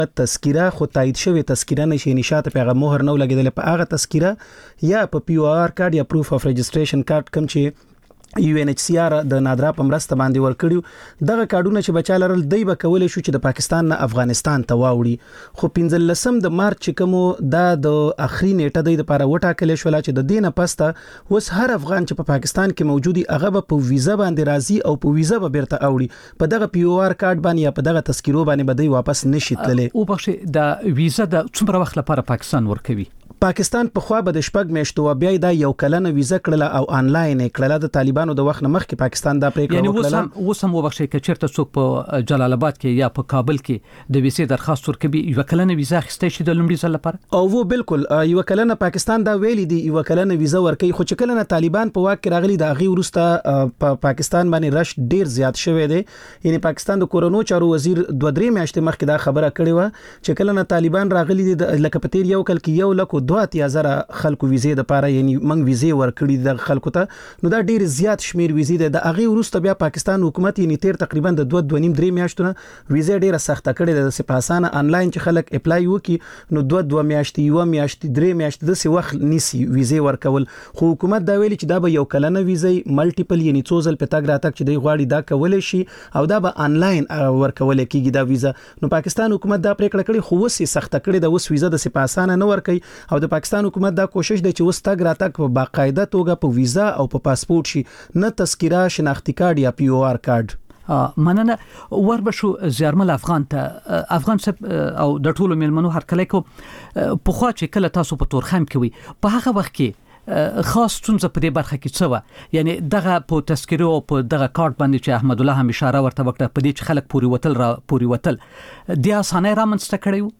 تذکره خو تایید شوی تذکره نشي نشاته په مهر نو لګیدل په هغه تذکره یا په پی او آر کارت یا پروف اف رجستریشن کارت کوم چې یو ان ایچ سی آر د نادرا په مرسته باندې ورکړیو دغه کارډونه چې بچاله رل دی به کولای شو چې د پاکستان نه افغانستان ته واوړي خو 15 د مارچ کومو د اخري نیټه د لپاره وټاکل شو چې د دینه پسته وس هر افغان چې په پاکستان کې موجودي هغه په ویزا باندې راځي او په ویزا به بیرته اوړي په دغه پی او آر کارت باندې یا په دغه تذکرو باندې به دی واپس نشي تللی او بخښه د ویزا د څومره وخت لپاره پاکستان ورکوي پاکستان په خوا به د شپږ میاشتو بیا دا یو کلنه ویزا کړله او آنلاین کړله د طالبانو د وخت مخکې پاکستان دا پریکړه وکړه یعنی وسم وبخښي چې چیرته څوک په جلال آباد کې یا په کابل کې د ویزې درخواست ورکوي یو کلنه ویزا اخیستې شي د لومړي ځل لپاره او وو بالکل یو کلنه پاکستان دا ویلي دی یو کلنه ویزا ورکوي خو چې کلنه طالبان په واک کې راغلي د غي ورسته په پاکستان باندې رش ډیر زیات شوی دی یعنی پاکستان د کورونو چارو وزیر 2-3 میاشتې مخکې دا خبره کړې و چې کلنه طالبان راغلي دي لکه پتیر یو کل کې 1,02,000 خلکو ویزې د پاره یعنی منګ ویزې ورکړي د خلکو ته نو دا ډیر زیات شمیر ویزې د هغه ورسته بیا پاکستان حکومت یې تیر تقریبا د 2.5-3 میاشتونو ویزې ډیره سخته کړې د سپاسانه انلاین چې خلک اپلای وکي نو 2 میاشتې یو میاشتې 3 میاشتې د څه وخت نسی ویزې ورکول خو حکومت دا ویلي چې دا به یو کلنه ویزې ملټیپل یعنی څوزل په تاګ راتک چې دی غواړي دا کولای شي او دا به انلاین ورکول کیږي دا ویزا نو پاکستان حکومت دا پریکړه کړې خو وسې سخته کړې د وس ویزا د سپاسانه نه ورکي او د پاکستان حکومت دا کوشش دی چې وس تاګ راتک په باقاعده توګه په ویزا او په پاسپورت شي نه تذکره شناختی کارت یا پی او آر کارت مننه وربشو زیارمل افغان ته افغان سب او د ټولو ملمنو هر کله کو په خوا چې کله تاسو په تورخم کوي په هغه وخت کې خاص څنګه په دې برخه کې څه و یعنی دغه په تذکره او په دغه کارت باندې چې احمد الله هم اشاره ورته وکړه په دې چې خلک پوری وتل د اسانه رامنځته کړیو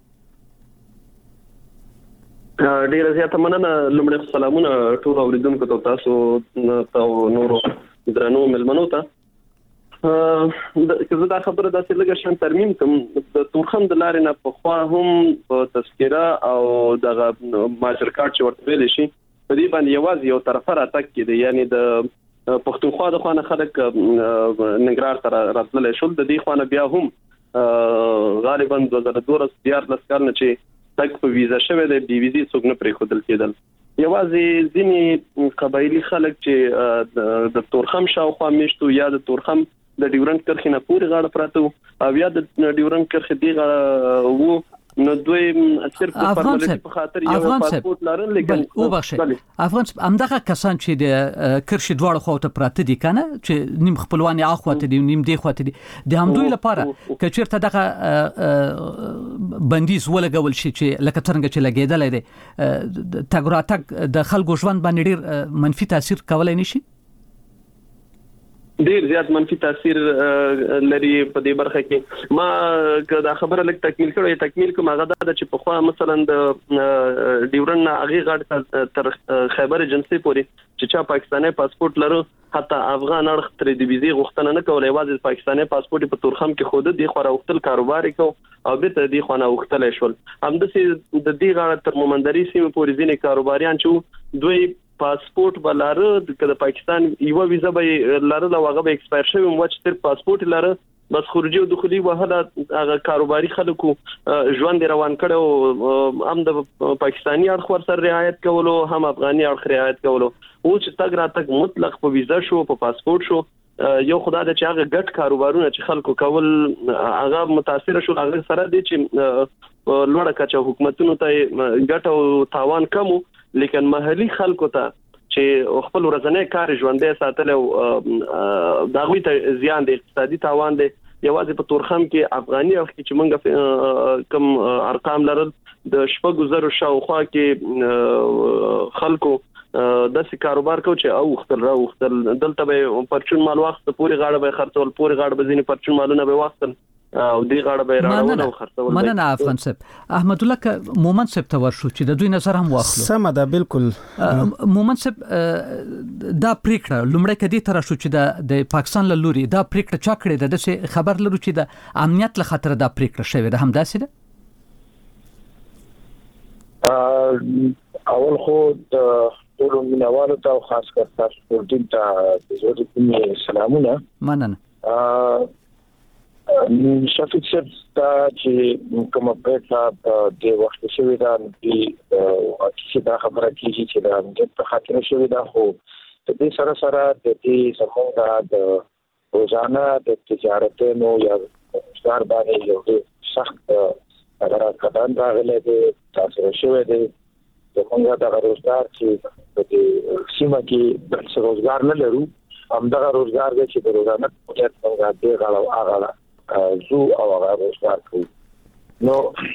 ډیر زیاته مننه لمړی سلامونه ټول اوریدونکو ته تاسو او نورو درنو ملمنو ته که زه دا خبره داسې لږه شان ترمیم کوم د تورخم د لارې نه په خوا هم په تذکره او دغه ماجر کارت چې ورته ویل شي په دې باندې یوازې یو طرفه راتګ کېده یعنی د پښتونخوا د خوانه خلک ننګرهار ته راتللی شول د دې خوانه بیا هم غالبا 2014 کال نه چې تک په ویزا شوه د بي ویزې څوک نه پرې خودل کېدل یوازې ځینې قبایلی خلک چې د تورخم شاوخوا میشتو یا د تورخم د ډیورنډ کرښې نه پورې غاړه پراته او یا د ډیورنډ کرښې دی غاړه وو نو دوی صرف د فارمالیټي په خاطر یو پاسپورت لرل لیکن او بخښه افغان همدغه کسان چې د کرښې دواړو خواته پراته دي کنه چې نیم خپلوان اخواته دي نیم دی خواته دي د همدوی لپاره که چیرته دغه بندیز ولګول شي چې لکه څنګه چې لګیدل دي تګ د خلکو ژوند باندې ډیر منفي تاثیر کولای نشي ډیر زیات منفي تاثیر لري په دې برخه کې ما دا خبره لکه تکمیل کوم هغه دا چې په خوا مثلا د ډیورن هغه غاړه تر خیبر ایجنسی پورې چې چا پاکستاني پاسپورت لرو حتی افغان اړخ تر دې ویزې غوښتنه نه کولای یوازې پاکستاني پاسپورت په تورخم کې خود دې خو راوختل کاروبار کو او به ته دې خو نه وختل شول همدسي د دې غاړه تر مومندري سیمه پورې ځینې کاروباریان چې دوی پاسپورت بلاره د پاکستان یو ویزا به لاره دا واغه به ایکسپایر شوی مو چې تر پاسپورت لاره بس خروجي او دخولي وهله هغه کاروباري خلکو ژوند روان کړو هم د پاکستاني اړخ ور سره رعایت کولو هم افغاني اړخ رعایت کولو او چې تګ راتګ مطلق په ویزا شو په پاسپورت شو یو خدای د چې هغه ګټ کاروبارونه چې خلکو کول هغه متاثر شو هغه سره دي چې لوړه کچه حکومتونو ته ګټ او تاوان کمو لیکن محلي خلکو ته چې خپل ورځنی کار ژوندې ساتل او داوی ته زیان دي اقتصادي تاوان دي یوازې په تورخم کې افغاني او چې موږ کم ارقام لرل د شپږ زره شاوخوا کې خلکو د کاروبار کو چې او وختل دلته به پرچون مال وخت پوری غاړه به خرڅول پوری غاړه به ځینې پرچون مالونه به وختل او دې غاړه به راوړل او خرڅول مننه افغان صاحب احمد الله ک مومن صاحب ته ورشو چې د دوی نظر هم واخلو سم ده بالکل مومن صاحب دا پریکړه لومړی کدي تر شو چې د پاکستان له لوري دا پریکړه چا کړې ده د خبر لرو چې د امنیت له خاطر دا پریکړه شوې ده هم داسې ده اول خو د ټول مینوالو ته خاص کر تاسو ټول ته د زړه سلامونه مننه شفیق صاحب چې کوم په د وخت شوی دا چې دا خبره کیږي چې دا د خاطر شوی دا خو د دې سره د دې څنګه د روزانه د تجارتونو یا ستار باندې یو سخت اگر کډان راغلی دی تاسو شوی دی څنګه دا روزګار چې د سیمه کې د روزګار نه لرو همدغه روزګار دی چې د روزانه په څنګه دی غاړه زو او هغه روزګار کوي نو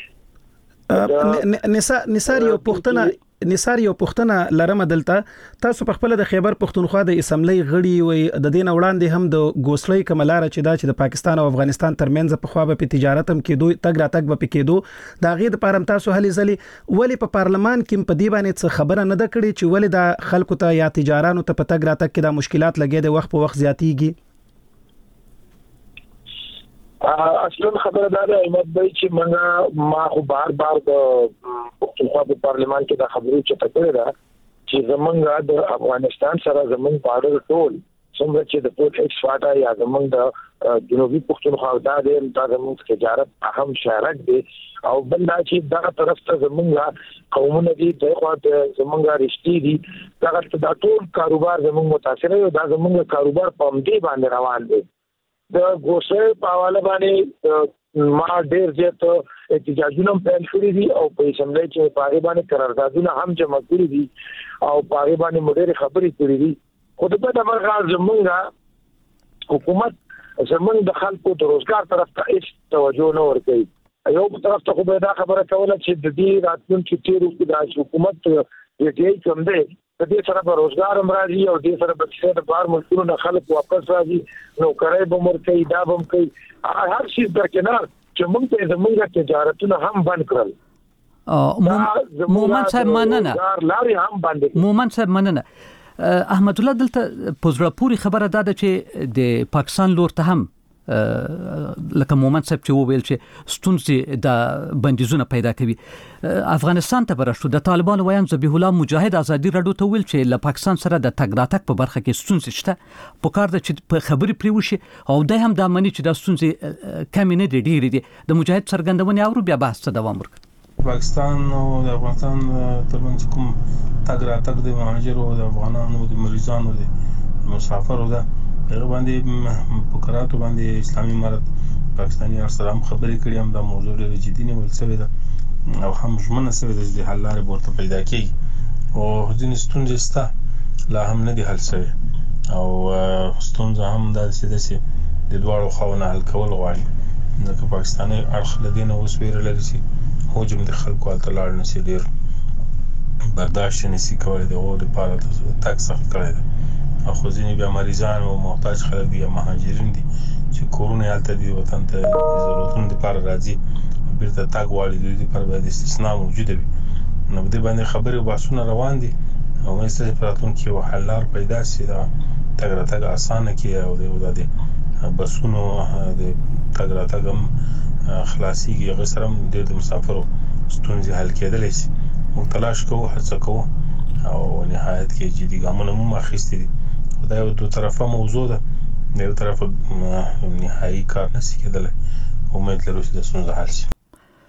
نثار یو پښتنه لرم دلته تاسو په خپل د خیبر پښتونخوا د اسمبلی غړي وي د دین وړاندې هم د ګوسلۍ کملاره چې د پاکستان او افغانستان ترمنځ په خوا په تجارت هم کېدو تګ راتګ به کېدو دا غي د پارم تاسو هلي ځلي ولی په پارلمان کې په دی باندې څه خبره نه ده کړې چې ولی د خلکو ته یا تجارانو ته په تګ راتګ کې د مشکلات لګي د وخت په وخت زیاتېږي اصلا خبره دا ده احمد بھائی چې ما خو بار د پښتونخوا په پارلمان کې دا خبرې چې تکړه ده چې زمونږ د افغانستان سره زمونږ بارډر ټول څومره چې د پورت ایکس فاټا یا زمونږ د جنوبي پښتونخوا دا زمونږ تجارت اهم شارک دی او بل دا چې دا طرف ته زمونږ قومونه دي د خواته زمونږ رښتې دي دا ټول کاروبار زمونږ متاثر دی دا زمونږ کاروبار په دې باندې روان دی د ګوسلۍ په حواله باندې ما ډېر زیات احتجاجونه پیل کړي دي او په اسمبلی کې په هغه باندې قراردادونه هم جمع کړي دي او په هغه باندې مډېر خبرې کړي دي خو د په مرغاز زمونږ حکومت زمونږ د خلکو د روزګار طرف ته هیڅ توجه نه ورکوي یو طرف ته خو به دا خبره کوله چې د دې راتلونکي تیرو کې د حکومت دې کوم دی د دې سره به روزګار هم راځي او دې سره به د بار ملکونو نه خلک واپس راځي نو کرای به مور کوي دا به کوي هر شي درکنار چې موږ ته زموږ تجارتونه هم بند کړل مومن صاحب مننه لاري هم باندې مومن صاحب مننه احمد الله دلته پوزړه پوری خبره ده چې د پاکستان لور ته هم لکه مومن صاحب چې وویل چې ستونزې د بندیزونه پیدا کوي افغانستان ته برشتو د طالبان ویان ذبیح الله مجاهد ازادي راډیو ته ویل چې له پاکستان سره د تګ راتګ په برخه کې ستونزې شته په کار ده چې په خبرې پرې وشي او د هم د منی چې د ستونزې کمی نه دي ډېرې دي د مجاهد څرګندونه اورو بیا بحث ته دوام ورکړي پاکستان او د افغانستان ترمنځ کوم تګ راتګ د مهاجرو او د افغانانو د مریضانو د مسافرو ده هغه باندې فقراتو باندې اسلامي امارت پاکستاني سره هم خبرې کړې هم دا موضوع ډېر جدي نیول شوې ده او هم ژمنه شوې ده چې حل لارې ورته پیدا کړي او ځینې ستونزې شته لا هم نه دي حل شوې او ستونزه هم داسې ده چې د دواړو خواوو حل کول غواړي ځکه پاکستاني اړخ له دې نه اوس ویره لري چې هجوم د خلکو هلته لاړ نه شي ډېر برداشت نه شي کولی د هغو دپاره تګ سخت کړی ده خو ځینې بیا مریضان او محتاج خلک دي یا مهاجرین دي چې کورونه هلته دي وطن ته د ضرورتونو دپاره راځي بیرته تګ غواړي د دې دپاره باید استثنا موجوده وي نو په دې باندې خبرې او بحثونه روان دي او مایسته چې په راتلونکي کې یو حل لار پیدا شي دا تګ راتګ اسانه کړي او د بسونو د تګ راتګ هم خلاصېږي هغې سره هم د مسافرو ستونزې حل کېدلی شي موږ تلاش کوو هڅه کوو او نهایت کې جدي ګامونه هم اخیستي دي دا یو دو طرفه موضوع ده یو طرف نهایي کار نشي کېدلی امید لرو چې د ستونزه حل شي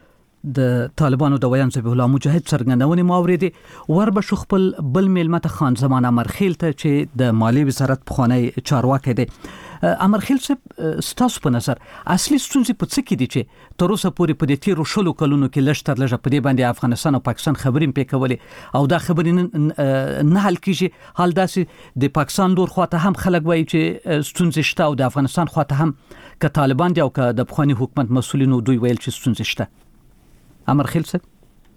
د طالبانو د ویان ذبیح الله مجاهد څرګندونې مو اورېدې وربشو خپل بل میلمه خان زمان امرخیل ته چې د مالیې وزارت پخوانی چارواکی دی امرخیل صاحب ستاسو په نظر اصلي ستونزې په څه کې دي چې تر اوسه پورې په دې تیرو شلو کلونو کې لږ تر لږه په دې باندې افغانستان او پاکستان خبرې پې کولې او دا خبرې نه حل کیږي حال داسې د پاکستان لور خواته هم خلک وایي چې ستونزې شته او د افغانستان خواته هم که طالبان دي او که د پخواني حکومت مسؤلینو دوی ویل چې ستونزې شته امرخیل صاحب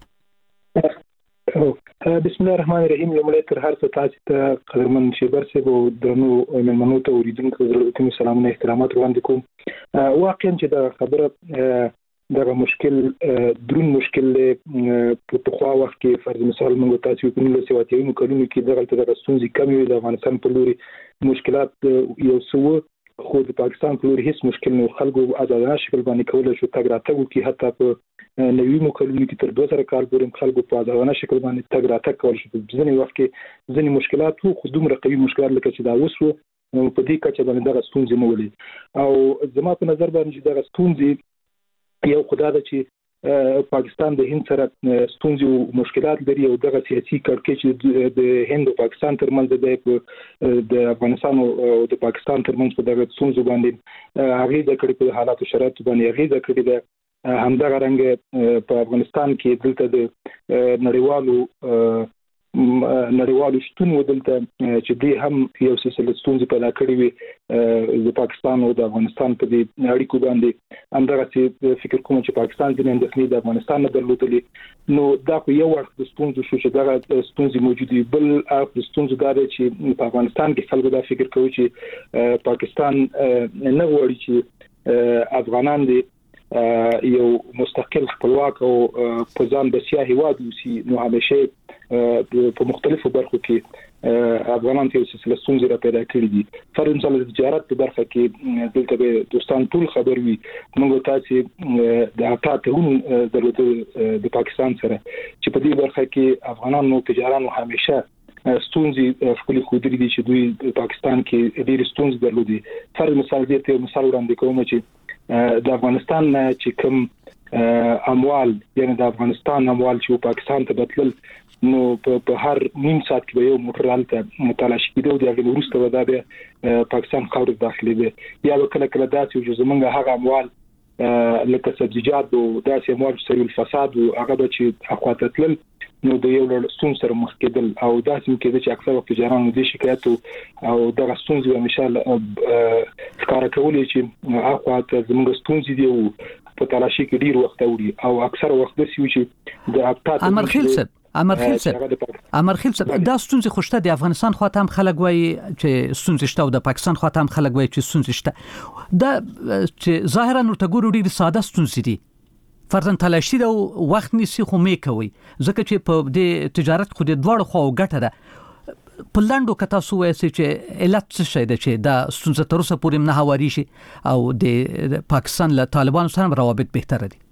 بسم الله الرحمن الرحیم لمړی تر هر څه تاسو ته قدرمن شیبر صاحب او درنو مېلمنو ته اوریدونکو زړه سلامونه احترامات وړاندې کوم واقعا چې دا خبره دا مشکل درون مشکل په تخوا وخت کې فرض مثال موږ تاسو په 1980 کلونو کې دغه ستونزې کمې وي د افغانستان په لوري مشکلات یو څو خو د پاکستان په لوري هیڅ مشکل نه خلکو آزادانه شکل باندې کولای شو تګ راتګ وکړي حتی په نوي کلونو کې تر 2000 کال پورې خلکو په آزادانه شکل باندې تګ راتګ کول شو په ځینې وخت کې ځینې مشکلات خو دومره قوي مشکلات لکه چې دا اوس په دې کچه باندې دغه ستونزې نه ولې او زما په نظر باندې دغه ستونزې یو خدای د چې پاکستان د هند سره ستونزې او مشکلات لري او دغه سیاسي کړکېچ د هند او پاکستان ترمنځ د افغانستان او د پاکستان ترمنځ په دغه ستونزو باندې هغه د کړي په حالاتو شرایطو باندې هغه د کړي د همدغه رنګ په افغانستان کې دلته د نړیوالو شتون ودلته چې دې هم یو سلسله ستونزې پیدا کړې وي د پاکستان او د افغانستان په دې اړیکو باندې همدغه فکر کوم چې پاکستان د اندېښنې د افغانستان نه درلودلې نو دا خو یو وخت د ستونزو شو چې دغه ستونزې موجودې بل د ستونزو دا دی چې په افغانستان کې خلک دا فکر کوي چې پاکستان نه غواړي چې افغانان دي یو مستقل خپلواک او په ځان بسیا هیواد وسی نو همیشه په مختلفو برخو کې افغانان ته سلسله ستونزې را پیدا کړې دي فرض مثلا د تجارت په برخه کې دلته به دوستان ټول خبر وي موږ تاسو د اټاټون د پاکستان سره چې په دې برخه کې افغانانو تجارانو همیشه ستونزې خپل خودري دي چې دوی په پاکستان کې ډېر ستونزې درلودي فرض مثال وړاندې کوم چې د افغانستان چې کوم اموال یعنی د افغانستان اموال چې پاکستان ته بدلل نو په هر نیم ساعت کې یو موټر حالت متلاشي کېدو د هغه وروسته ودا به پاکستان خاور داخلي دی یا کله داسې چې زمونږ هغه اموال لکه سبزیجات او داسې اموال سره الفساد او هغه چې اخواتتل نو د یو لړ ستونزې سره مخ کېدل او داسې کېده چې اکثر وخت تجارانو د شکایت او دغه ستونزې همیشه ښکار کولې چې اخوات زموږ ستونزې دی او په تلاشي کې ډیر وخت وړي او اکثر وخت د سوي چې د اپټات امرخیل صاحب دا ستونزې خوشته د افغانستان خواته هم خلک وایي چې ستونزې شته او د پاکستان خواته هم خلک وایي چې ستونزې شته دا چې ظاهرا ورته ګورو ډیر ساده ستونزې دي فرضاً تلاشي دا وخت نیسي خو مې کوي ځکه چې په دې تجارت خو د دوړو خو ګټه ده په لاندو کتا سو وایي چې علت څه شي ده چې دا ستونزه تر اوسه پورې نه هواري شي او د پاکستان له طالبانو سره روابط بهتره دي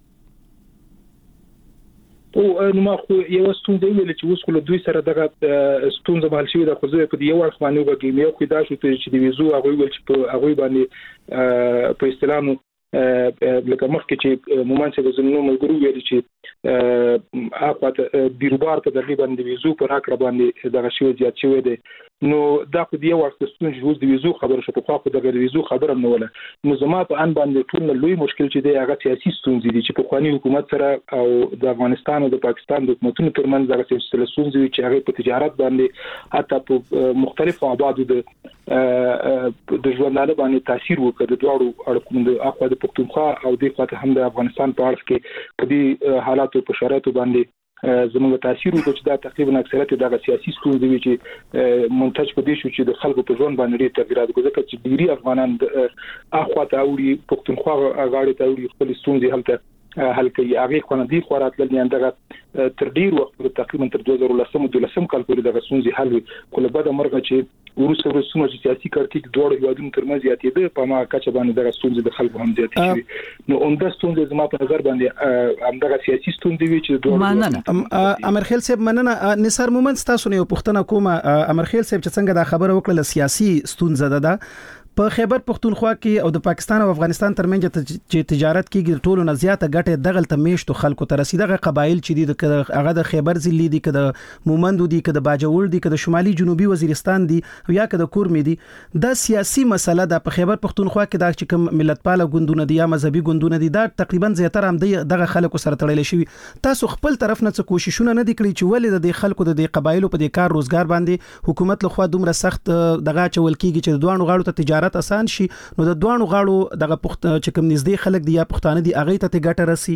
او نو ما خو یو ستونزه ویل چې اوس کله دوی سره دغه ستونزه بحال شوی د خوځې په یو وخت باندې وګورئ یو خو دا چې د ویزو هغه ویل چې هغه باندې په اصطلاح لکه مخکې چې مومن څه د زمونږ ملګرو ویل چې اپات بیروبار په دغه باندې ویزو پر حق باندې دغه شی زیات شوی دی نو دا خو دی وخت ستونزې اوس د ویزو خبره شو په خو دغه ویزو خبره نه ولا نو زما په ان باندې ټول لوی مشکل چې دی هغه سیاسي ستونزې دي چې په خواني حکومت سره او د افغانستان او د پاکستان د حکومتونو ترمنځ دغه سلسله ستونزې چې هغه په تجارت باندې حتی په مختلفو آبادو د ژوندانه باندې تاثیر وکړ د دوړو اړخونو د اخوا د پښتونخوا او د خاطر هم د افغانستان په اړه کې په دې حالاتو په شرایطو باندې زموږ تاثیر وکړ چې دا تقریبا اکثریت د سیاسي ستونزې وي چې منتج په دې شو چې د خلکو په ژوند باندې ډېر تغیرات وکړي چې ډېری افغانان اخوا ته اوري پښتونخوا غاړي ته اوري خپل ستونزې حل کوي هغه قانوني خورات لنی اندغه تر ډیر وخت تقریبا تر 2013 کال پورې دغه ستونزې حل وي کله بعد مرګ چې ورسره سیاسي کړکېچ دوه هیوادونو ترمنځ زیاتېده په ما کچه باندې دغه ستونزې د خلکو هم زیاتې شي نو اونده ستونزې زما په نظر باندې همدغه سیاسي ستونزې وي چې دوه امرخیل صاحب مننه نثار مومن تاسو نه پوښتنه کومه امرخیل صاحب چې څنګه دا خبره وکړه سیاسي ستونزه ده په خیبر پختونخوا کې او د پاکستان او افغانستان ترمنځ چې تجارت کېږي ټولو نه زیاته ګټه دغه تمیشتو خلکو ته رسیدغه قبایل چې دي هغه د خیبر ضلع دي کده مومندو دي کده باجوړ دي کده شمالي جنوبي وزیرستان دي یا کده کورمې دي دا سیاسي مسله ده په خیبر پختونخوا کې دا چې کوم ملتپاله ګوندونه دي یا مذهبي ګوندونه دي دا تقریبا زیاتره هم دغه خلکو سره تړل شي تاسو خپل طرف نه څه کوششونه نه دي کړی چې ولې د خلکو د قبایلو په دې کار روزګار باندې حکومت له خوا دومره سخت دغه چول کیږي چې دوه غاړو ته تجارت آسان شي نو د دوه غاړو دغه چې کوم نږدې خلک دي یا پښتانه دي هغه ته ګټه راسي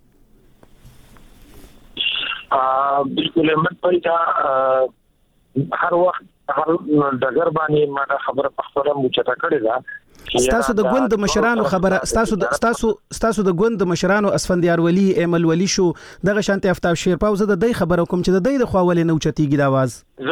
بالکل احمد پای دا هر وخت هر دغه باندې ما خبره پخپله مچته کړې ده ستاسو د ګوند مشرانو خبره ستاسو د ګوند مشرانو اسفندیار ولی ایمل ولی شو دغه شانته افتاب شیرپاو زه د دې خبره کوم چې د دې د خواولې نو چتیږي د आवाज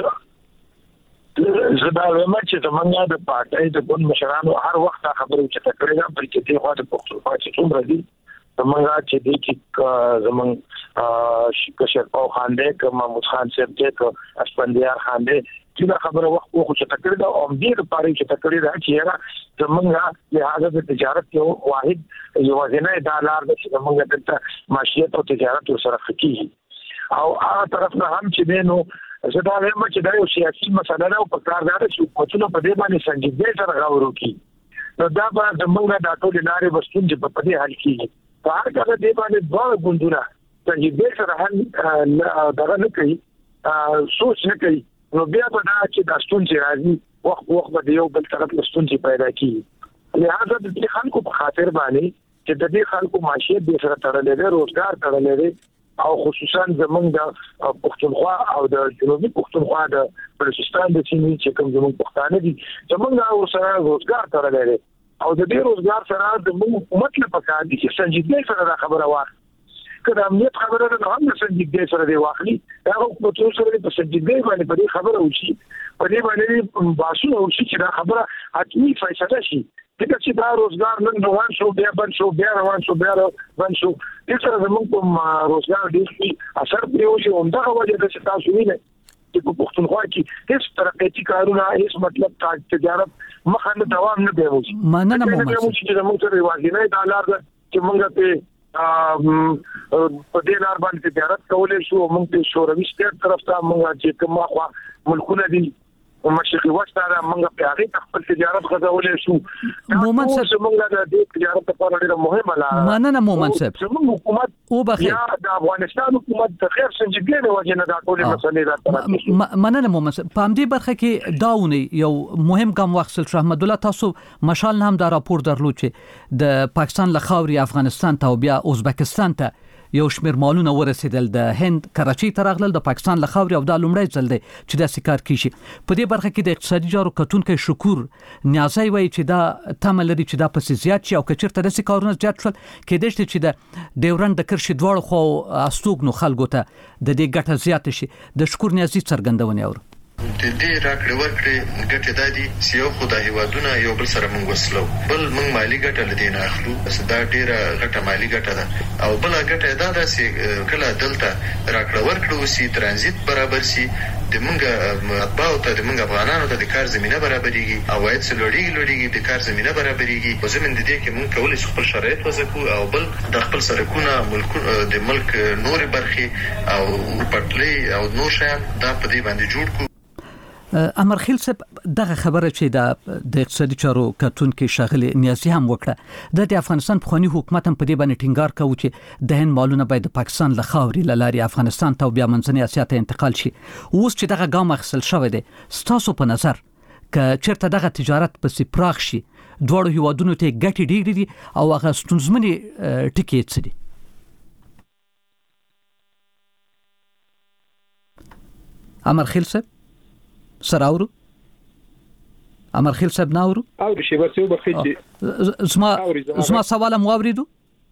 زدا ومه چې زمونږ د پارټۍ د ګوند مشرانو هر وخت خبرو چې تکړه ده بلکې د خوا د پښتونخوا چې څومره دي زمونږ چې د زمونږ شیخ او خان دې ک محمود خان صاحب دې ک اسفندیار خان دې چې خبره وخت خو چې تکړه دا او دې لپاره چې تکړه دا چې زمونږه له هغه تجارت یو واحد یو ځنه د لار د زمونږ د معیشت او تجارت سره خکېږي او هغه طرف نه هم چې دینو زه دا وایم چې دا یو سیاسي مسله ده او په کار ده چې حکومتونه په دې باندې سنجیدګۍ سره غور وکړي نو دا به زمونږ د ټولې لارې بستون چې په دې حل کېږي په هر کله دې باندې دوه ګوندونه سنجیدګۍ سره حل دغه نه کوي سوچ نه کوي نو بیا به دا چې د ستونزې راځي وخت به یو بل طرف له ستونزې پیدا کیږي لہذا د دې خلکو په خاطر باندې چې د دې خلکو معیشت د سره تړلې ده روزګار تړلې ده او خصوصا زمونږ د پښتونخوا او د جنوبي پښتونخوا د بلوچستان د سیمې چې کوم زمونږ پښتانه دي زمونږ سره روزګار تړلې ده او د دې روزګار سره د حکومت لپاره کار دي چې سنجیدګۍ سره خبره واخلي کله امنیت خبره نه هم سنجیدګۍ سره دی واخلي دا حکومت سره په سنجیدګۍ باندې په دې خبره وشي په دې باندې باسو وشي چې دا خبره حتمي فیصله شي دغه چې دا روزګار نن روان شو بیا بند شو بیا روان شو بیا بند شو د سره زموږ په روزګار ډېر اثر پریوي او دا وجه ده چې تاسو وینئ چې په پښتونخوا کې هیڅ ترقیتي کارونه هیڅ مطلب تجارت مخه نه دوام نه دی مننه چې زموږ سره واځي د لار چې موږ په دې لار باندې تجارت کولای شو موږ په شوروي سټیټ طرف ته موږ چې کومه خوا ملکونه دي مشرقي وسطه موږ په هغه خپل تجارت غوړولې شو مومن صاحب موږ د تجارت لپاره ډېر مهمه لاره مننه مومن صاحب زموږ حکومت او بخیر یا د افغانستان حکومت د خیر سنجیدګۍ د وجه نه دا ټول مسلې راځي مننه مومن صاحب په دې برخه کې داونی یو مهم ګام واخیستل شو احمد الله تاسو مشال نه هم دا راپور درلود چې د پاکستان له خاوري افغانستان ته او بیا ازبکستان ته یو شمیر مالونه ورسېدل د هند کراچۍ ته راغلل د پاکستان له خاوري او د لومړی ځل دی چې دا سکار کیږي په دې برخه کې د اقتصادي جارو کتونکو شکور نیازی وایي چې دا تمه لري چې دا پسې زیات شي او کچېرته د سکارونو زیات شول کېدای شي چې د ډیورند د کرښې دواړو خو استوګنو خلکو ته د دې ګټه زیات شي د شکور نیازی څرګندونه اورو د دې راکړې ورکړې ګټه دادي چې یو خدای هیوادونه یو بل سره موږ وسلو بل موږ مالی ګټه لدین اخلو بس دا ډیره ګټه مالی ګټه ده او بل ګټه دا ده چې کله دلته راکړې ورکړو سي ترانزیت برابر سي د موږ مطبوعات ته د موږ افغانانو ته د کار زمينه برابرېږي او وايد لوړیږي د کار زمينه برابرېږي او زمين د دې کې موږ کولای شو خپل شرایط وځکو او بل د خپل سرکونه د ملک نور برخي او پټلي او نور شیان دا په دې باندې جوړ کو امرخیل صاحب دغه خبره چې د اقتصادي چارو کتونکو شاغلي نیازي هم وکړه د افغانستان په خونی حکومت هم په دې باندې ټینګار کوي چې د هند مالونه باید د پاکستان له خاوري لاري افغانستان ته او بیا منځنۍ اسیا ته انتقال شي اوس چې دغه ګام اخیستل شوی دی ستاسو په نظر ک چیرته دغه تجارت په پراخ شي دوړو هیوادونو ته ګټي ډېری دي او هغه ستونزمنې ټکي څه دي امرخیل صاحب سراورو امرخیل صاحب ناورو او شی ورته وبخې زما سوال مو اوریدو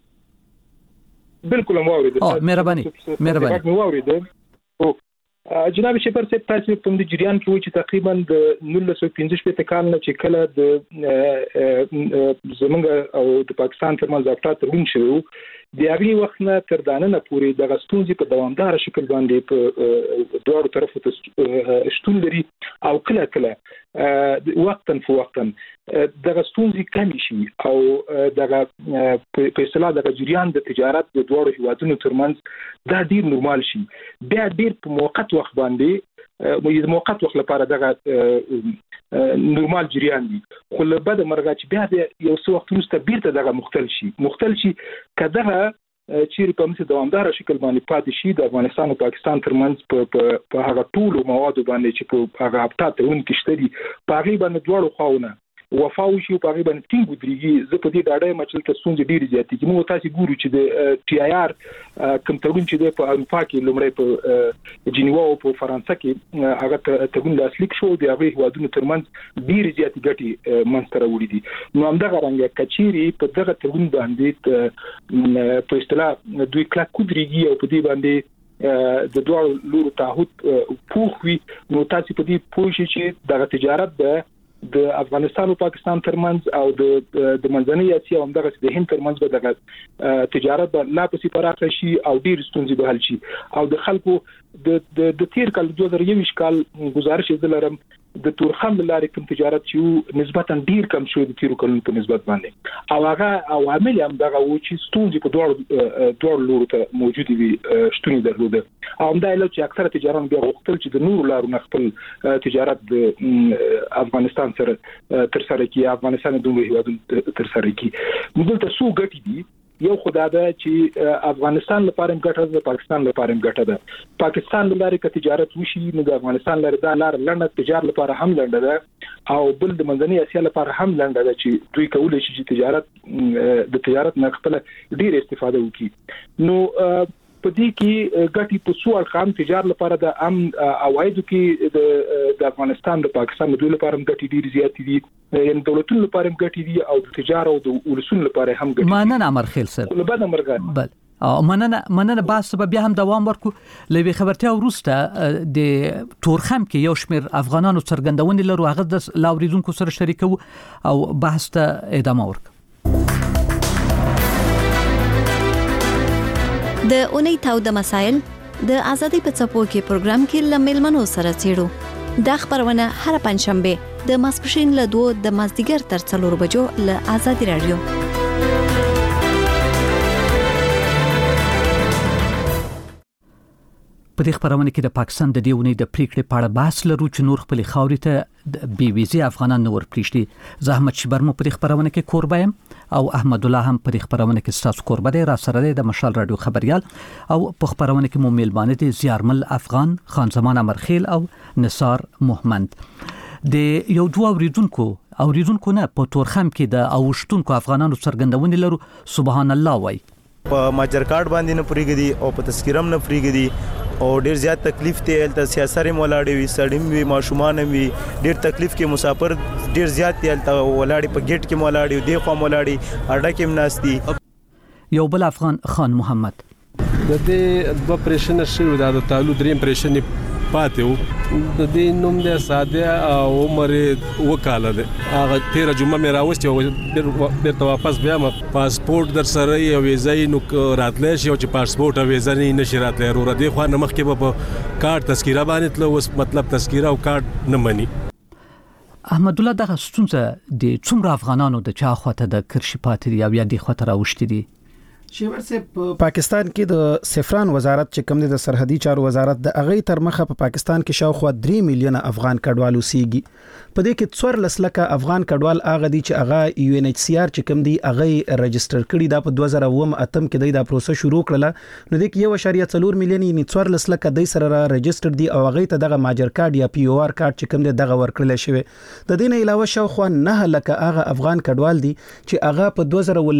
بالکل مو اوریدو مهرباني مو اوریدو او جناب شپر صاحب تاسو په دې جریان کې و چې تقریبا د 1915 کال نه چې کله د زمونږ او د پاکستان ترمنځ افراط تړون شوی د هغه وخت نه تر دانه پورې د غستونځي په دوامدار شکل باندې په دوه طرفو ته شتون لري او کله وقتاً فوقتاً د غستونځي کم شي او دغه په اصطلاح د جریان د تجارت د دوه هیوادونو ترمنځ دا ډیر نورمال شي بیا ډیر په موقت وخت باندې موقت وخت لپاره دغه نورمال جریان دي خو له بده مرغه چې بیا یو څو وخت وروسته بیرته دغه مختل شي کله چې په مسه دوامدار شکل باندې پاتې شي د افغانستان او پاکستان ترمنځ په هغه ټول موادو باندې چې په هغه اپټات ونکې شته دي په هغه باندې دوړو خاونه وفاو شي په هغه باندې ټینګ ودرېږي زه په دې ډاډه مچل ته ستونزې ډېرې زیاتې دي موږ تاسو ګورو چې د ټي آی آر کوم تړون چې د په اروپا کې لومړی په جنیوا او په فرانسه کې هغه تړون لاسلیک شو د هغه هیوادونو ترمنځ ډېرې زیاتې ګټې منځته راوړي دي نو همدغه رنګه کچيري په دغه تړون باندې په اصطلاح دوی کلک ودرېږي او په دې باندې د دوه لورو تعهد پوښوي نو تاسو په دې پوښي چې دغه تجارت د د افغانستان او پاکستان ترمنځ او د منځنۍ اسیا او دغه د هند ترمنځ به دغه تجارت به لا پسې پراخه شي او ډیر ستونزې به حل شي او د خلکو د تیر کال 2021 کال گزارش دلرم د تورخم لارې کوم تجارت چې نسبتا ډیر کم شو د تیرو کلونو په نسبت باندې او هغه عوامل هم دغه و چې ستونزې په دوه لورو ته موجود وي شتون درلوده او دا له چې اکثره تجاران بیا غوښتل چې د نورو لارو نه خپل تجارت د افغانستان سره تر سره کی افغانستان د دوه هیوادونو تر سره کی موږ ته سو ګټي دي یو خدای دا چې افغانستان لپاره ګټه ده پاکستان لپاره ګټه ده پاکستان لپاره ک تجارت وشي نو د افغانستان لپاره دا لار لنډه تجارت لپاره هم لنډه ده او بل د منځنۍ اسیا لپاره هم لنډه ده چې دوی کولای شي چې تجارت نه خپل ډیر استفاده وکړي نو په دې کې ګټي په سوال خام تجارت لپاره د اوایدو کې د افغانستان د پاکستان د دوی لپاره ګټي ډیر زیات دي یعنی دولتونو لپاره ګټي دي او د تجارت او د ولسونو لپاره هم ګټي مننه امرخیل سر لبد امرګان بل مننه باس سبب هم دوام ورکو لوي خبرتیا ورسته د تورخم کې یو شمیر افغانانو څرګندونې لرو هغه د لاوریدونکو سره شریکو او بحث ته ادامه ورکو د اونۍ تاوده مسائل د ازادي په څپو کې پروګرام کې لملمنو سره چیرو د خبرونه هر پنځشنبه د ماسپښین له 2 د مازدیګر تر 4 بجو له ازادي رادیو په دې خبرونه کې د پاکستان د دیونې د پریکړې په اړه بحث لرو چې نور خپل خاورې ته بي ویزه افغانان نور پریشتي زحمت شبر مو په دې خبرونه کې کوربایم او احمد الله هم په دې خبرونه کې ستاسو کوربه دی را سره د مشال رادیو خبريال او په خبرونه کې مو میلمانه دي زیارمل افغان خان زمان امرخیل او نثار محمد د یو دوه اوریدونکو نه په تورخم کې د اوشتونکو افغانانو څرګندونې لرو سبحان الله وای په ماجر کارت باندې نه پریګدي او په تذکرم نه پریګدي او ډیر زیات تکلیف ته الته سیاسي مولاړي وي سړیم وي ماشومان وي ډیر تکلیف کې مسافر ډیر زیات الته ولاړي په گیټ کې مولاړي دی خو مولاړي اډه کې مناستي یو بل افغان خان محمد د دې د پریشن شي د تعالو دریم پریشن پاتې د دې نوم د ساده او عمر وکاله ده هغه 13 جمعه مې راوستي او بیرته واپس بیا ما پاسپورت در سره یو ویزای نو راتلې شي او چې پاسپورت او ویزا نه نشي راتلې ورو دي خو نه مخکې په کارت تذکره باندې تل اوس مطلب تذکره او کارت نه مني احمد الله دغه ستونزه د څومره افغانانو د چا خواته د کرشي پاتې یا د خطر اوشتي دي شیور سے پاکستان کې د سفران وزارت چې کوم د سرحدي چارو وزارت د اغه تر مخه په پاکستان کې شاوخوا 3 میلیون افغان کډوال اوسېږي په دې کې 14 لکه افغان کډوال اغه دي چې اغه یو ان ایچ سی آر چې کوم دی اغه رجستر کړي دا په 2008 کې د پروسه شروع کړله نو د کې 1.4 میلیون یعنی 14 لکه د سره رجستر دي او اغه ته دغه ماجر کارت یا پی او آر کارت چې کوم دی دغه ورکړل شوی د دې نه علاوه شاوخوا 9 لکه اغه افغان کډوال دي چې اغه په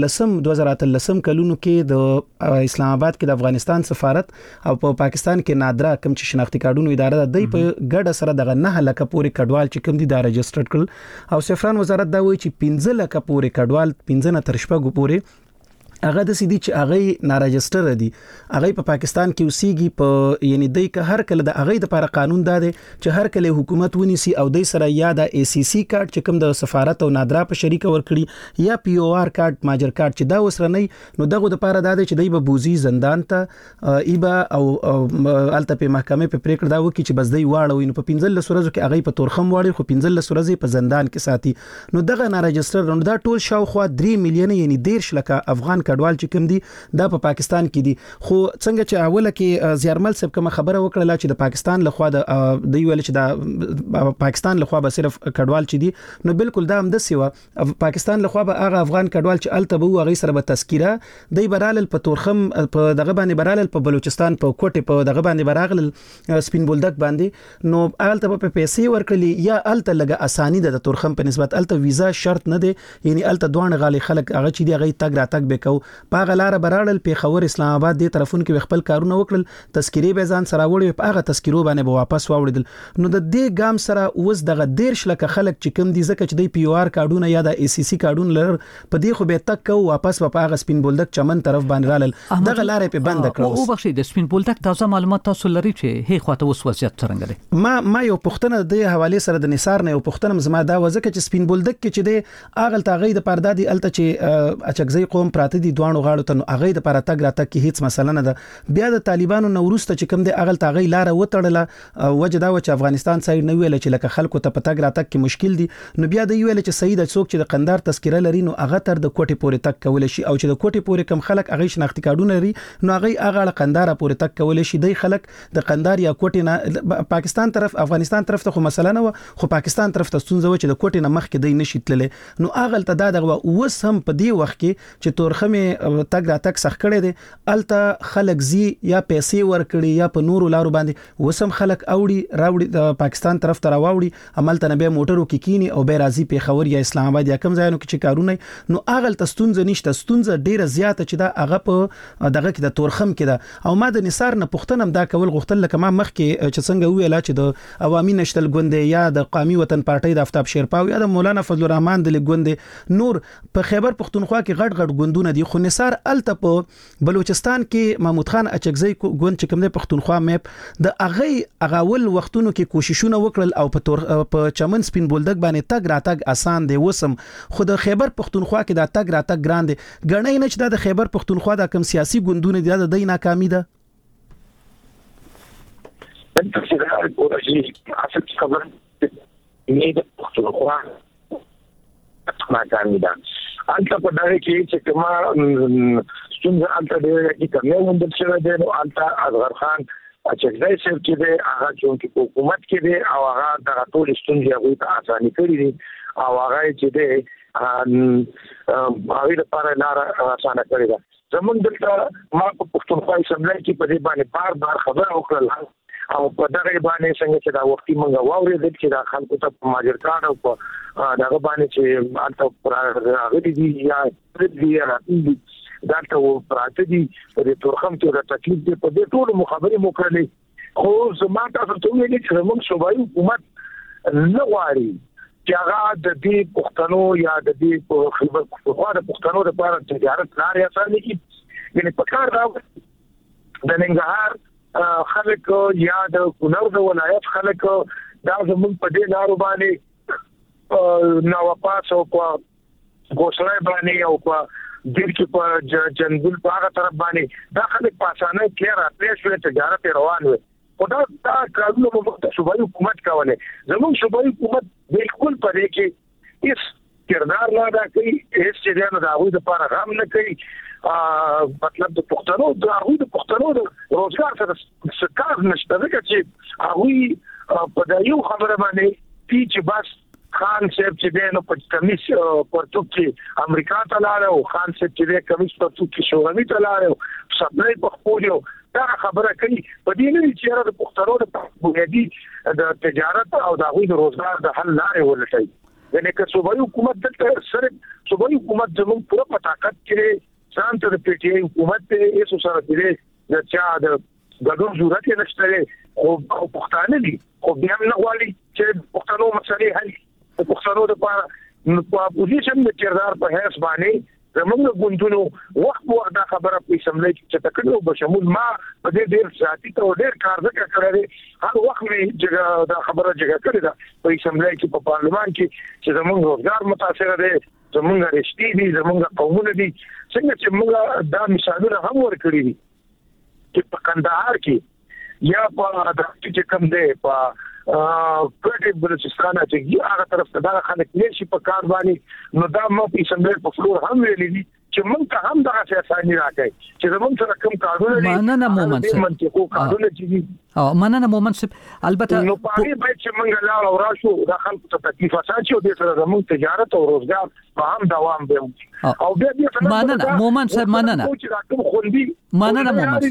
2013 کلونو کې د اسلام آباد کې د افغانستان سفارت او په پاکستان کې نادرا کوم چې شناختی کارتونو اداره د په ګډه سره دغه 9 لکه پورې کډوال چې کوم دي دا رجستر کړل او سفران وزارت دا وایي چې 15 لکه پورې کډوال 15 نه تر شپږ پورې هغه د سیدی چې هغه ناراجستر دي هغه په پاکستان کې اوسېږي په یعنی دای که هر کله د هغه د لپاره قانون داده چې هر کله حکومت ونیسي او د سره یا د ای سی سی کارت چې کوم د سفارت او نادرا په شریک ورکړي یا پی او آر کارت ماجر کارت چې دا وسره نه نو دغه د لپاره داده چې دای به بوزي زندان ته ایبا او الته په محکمه په پریکړه دا وکړي چې بس دی واړو نو په 15 ورځو کې هغه په تورخم واړي خو 15 ورځې په زندان کې ساتي نو دغه ناراجستر نو دا ټول شاوخوا 3 میلیون یعنی 10 لکه افغان کډوال چې کوم دي دا په پاکستان کې دي خو څنګه چې اوله کې زیارمل صاحب کوم خبره وکړه چې د پاکستان لخوا د ویل چې د پاکستان لخوا به صرف کډوال چې دي نو بالکل دا هم د سیوا پاکستان لخوا به هغه افغان کډوال چې الته به هغه سره به تذکره دی برال په تورخم په دغه باندې برال په بلوچستان په کوټه په دغه باندې براغل سپین بولدک باندې نو الته په پیسې ورکړي یا الته لګه اساني د تورخم په نسبت الته ویزا شرط نه دی یعنی الته دوه غالي خلک هغه چې دی هغه تګ راتګ وکاو په غلار براړل پیښور اسلام آباد دې طرفون کې خپل کارونه وکړل تذکيري به ځان سره وړي په هغه تذکيرو باندې به واپس واوړل نو د دې ګام سره اوس دغه 13 لک خلک چې کوم دي ځکه چې د پی او آر کارډونه یا د ای سی سی کارډونه لر په دې خو به تک کو واپس په هغه سپین بولدک چمن طرف باندې رالل دغه لارې په بند کړو او بخښي د سپین بولدک تازه معلومات تاسو لري چې هي خواته اوس وضعیت څنګه دی ما یو پښتنه د حواله سره د نثار نه یو پښتنه زما دا وځکه چې سپین بولدک کې چې دی اغل تاغې د پردادي الته چې اچکزي قوم پراته دي دوانو غاړو ته اغې د پرته غراته کې هیڅ مسله نه ده بیا د طالبانو نوروسته چې کوم دی اغل تاغې لار وټړله وجه دا و چې افغانستان سایډ نه ویل چې لکه خلکو ته پته غراته کې مشکل دي نو بیا د ویل چې سید څوک چې د قندار تذکره لري نو هغه تر د کوټي پورې تک کول شي او چې د کوټي پورې کم خلک هغه شناختی کارډونه لري نو هغه اغه قندار پورې تک کول شي د خلک د قندار یا کوټي نه پاکستان طرف افغانستان طرف ته خو مسله نه خو پاکستان طرف ته ستونزه و چې د کوټي نه مخ کې دی نشي تللې نو اغل ته دا دغه وس هم په دی وخت کې چې تورخمه تک را تک سخ کړي دي الته خلک زی یا پیسې ور کړي یا په نورو لارو باندې وسم خلک اوړي راوړي د پاکستان طرف ته راوړي عمل ته به موټرو کې کینی او به راځي په خبر یا اسلام آباد یا کوم ځایونو کې چې کارونه نو اغل ته ستونزه نشته ستونزه ډیره زیاته چې دا هغه په دغه کې د تورخم کې ده او ما د نثار نه پښتنم دا کول غوښتل لکه ما مخ کې چې څنګه ویلا چې د عوامي نشتل ګوندې یا د قومي وطن پارټي د آفتاب شیرپاو یا د مولانا فضل الرحمن د ګوندې نور په خیبر پښتونخوا کې غټ غټ ګوندونه دي خو نثار الته په بلوچستان کې محمود خان اچکزی ګوند چې کوم د پښتونخوا میپ د اغاول وختونو کې کوششونه وکړل او په چمن سپین بولدک باندې تګ راتګ آسان دی وسم خو د خیبر پښتونخوا کې دا تګ راتګ ګران دي غنۍ نه چې د خیبر پښتونخوا د کم سیاسي ګوندونه دي د ناکامي ده انت سيدي البورجي عشان خبر نيد پختونخوا ما کامیدا انت په دغه کې چې کما څنګه انت دې کې کومه وندل شوی دی نو انت اصغر خان اچکزای سر کې دی هغه چې حکومت کې دی او هغه د ټول ستونزې هغه ته اساني کړی دي او هغه چې دی هغه لپاره لار اسانه کړی ده زمونږ دلته ما په پښتونخوا اسمبلی کې په دې باندې بار خبر وکړل او په دغه باندې څنګه چې دا وختي مونږ واورېدل چې دا خلکو ته په ماجرکان او په دغه باندې چې البته راغلي دي یا دي دا ته پراته دي په تورخم کې د تکلیف دی په دې ټول مخابري موکړلې خو زما تاسو ته ویلي چې موږ صوبایي حکومت نه غواړي چې هغه د دې پښتنو یا د دې خبر پښتنو د پښتنو لپاره تجارت لارې اسانه کړي یعنی په کار دا د ننګرهار خلک یا د کونړ د ولایت خلک دا زموږ په دې لارو باندې نو واپس او په ګوسړای باندې او په دیر کې په جنگل په هغه طرف باندې دا خلک په اسانه کې راتلې شوې تجارت روان وي خدا دا کارونه موږ صوبایي حکومت کوله زموږ صوبایي حکومت بالکل پرې کې هیڅ کردار نه دا کوي هیڅ چې نه دا وي د لپاره غم نه کوي مطلب د پښتنو د هغه د پښتنو د روزګار سره سکار نشته ځکه چې هغه په دایو خبره باندې چې بس خان صاحب چې نو په کمیس پرتو کې امریکا ته لاړو خان صاحب چې کمیس پرتو کې شوروي ته لاړو سپلای په خپلو دا خبره کوي په دې نه چې د پښتنو د بنیادی د تجارت او د هغه د روزګار د حل لارې ولټي یعنی که صوبایي حکومت دلته سره صوبایي حکومت زموږ پوره په طاقت کې ځان ته د پی ټی آی حکومت ته ایسو سره دی د چا د ګډون ضرورت نشته او پښتانه دي خو بیا نه غواړي چې پښتنو مسلې حل د پښتنو لپاره په اپوزیشن د کردار په هیڅ باندې زموږ غوندونو وخت دا خبره په اسمبلی کې تکړه او بشمول ما په دې ډیر ذاتي ته ډیر کار ذکر کړی هر وخت می دا خبره جګه کړی دا په اسمبلی کې په پارلمان کې چې زموږ روزګار متاثر دي زموږ رښتې دي زموږ قومونه دي څنګه چې موږ دا مثالونه هم ورکړي دي چې په کندهار کې یا په د چې کوم دی په پټ بلوچستان چې هغه طرف ته دا خلک نشي په کار باندې نو دا مو په سمبل په فلور هم ویلي دي چې موږ ته هم دا اساسي راکړي چې زموږ سره کوم کارونه دي نه مومن منطقو کارونه دي مننه مومن صاحب. البته نو پاره باید چې موږ لا او راشو د خلکو ته تکلیف اسان شي او د سره زموږ تجارت او روزګار په هم دوام دی او بیا مننه مومن صاحب. مننه مومن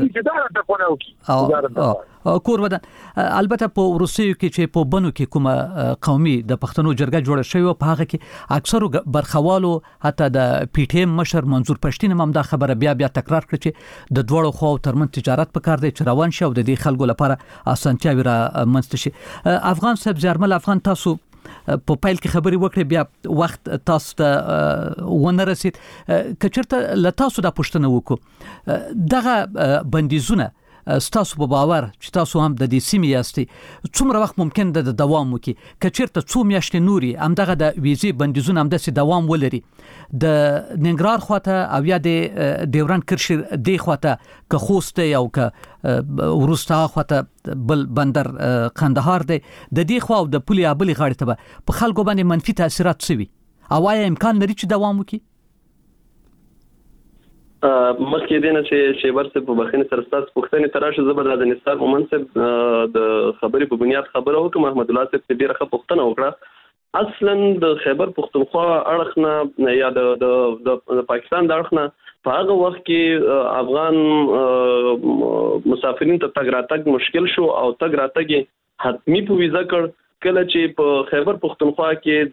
صاحب. کور ودان. البته په روسیو کې چې په بنو کې کومه قومي د پښتنو جرګه جوړه شوی په هغه کې اکثرو برخوالو حتی د پی ټی ایم مشر منظور پښتين هم دا خبره بیا تکرار کړ چې د دوړو خو ترمن تجارت په کار دی چې روان شي او د دې خلکو لپاره اسانتیاوي را منځته شي. افغان صاحب زیارمل افغان تاسو په پایل کې خبري وکړې بیا وخت تاسو ته ونه رسید. کچرته لتاسو د پښتنو وکړو دغه بندیزونه ستاسو په باور چې تاسو هم د دې سیمې یاستئ څومره وخت ممکن د دوام وکړي؟ کچیرته څو میاشتې نوري همدغه د ویزې بندیزونه همداسې دوام ولري د ننګرهار خواته او یا د ډیورند کرښې دې خواته که خوست او که وروسته خواته بل بندر قندهار دی د دې خوا او د پولې ابلي غاړې ته په خلکو باندې منفي تاثیرات څه وي او آیا امکان لري چې دوام وکړي؟ مخکې دینه چې ورته په بخښنې سره تاسو پوښتنې تراشه زبر د نثار منصب د خبرې په بنیاد خبره وکم. احمد الله صاحب ډیره ښه پوښتنه وکړه. اصلا د خیبر پختونخوا اړخنه یا د پاکستان د اړخنه په هغه وخت کې افغان مسافرین ته تګ راتګ مشکل شو او تګ راتګ حتمی په ویزا کړ کله چې په خیبر پختونخوا کې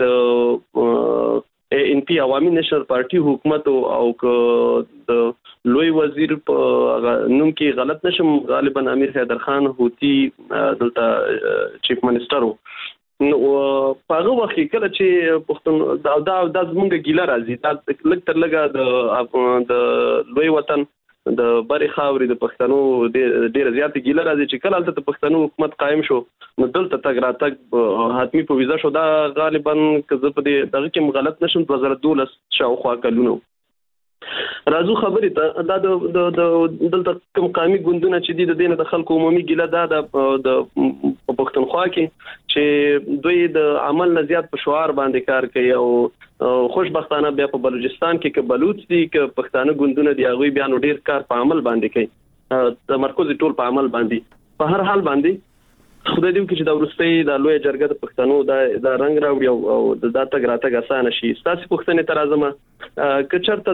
د ان پی عوامي نېشنل پارټي حکومت او د لوی وزیر په نوم کې غلط نشم غالبا امیر حیدر خان هوتی دلته چیف منسٹر نو په هغه وخت کې کله چې پښتون دا زمونږ ګیله راځي دا لږ تر لږه د لوی وطن د بری خاوري د پښتنو ډېر زیات ګیله راځي چې کله د پښتنو حکومت قائم شو نو دلته تګ راتګ حتمی په ویزا شو. دا غالبا کزه په دې دغه کې غلط نشم 2012 شاوخوا کلونو راځو خبرې ته دا د دلته کوم قومي ګوندونه چې د دینه د خلکو عمومي ګیله دا د پښتونخوا کې چې دوی د عمل نه زیات په شعار باندې کار کوي او خوشبختانه بیا په بلوچستان کې ک بلوچ دي ک پښتانه ګوندونه دی هغه بیا نو ډیر کار په عمل باندې کوي تمرکز ټول په عمل باندې په هر حال باندې خدای دې وکړي چې دا ورستۍ د لوی جرګه د پښتنو دا رنگ راوړي او د داتا ګراته اسانه شي. تاسو پښتنې تر ازمه کچرته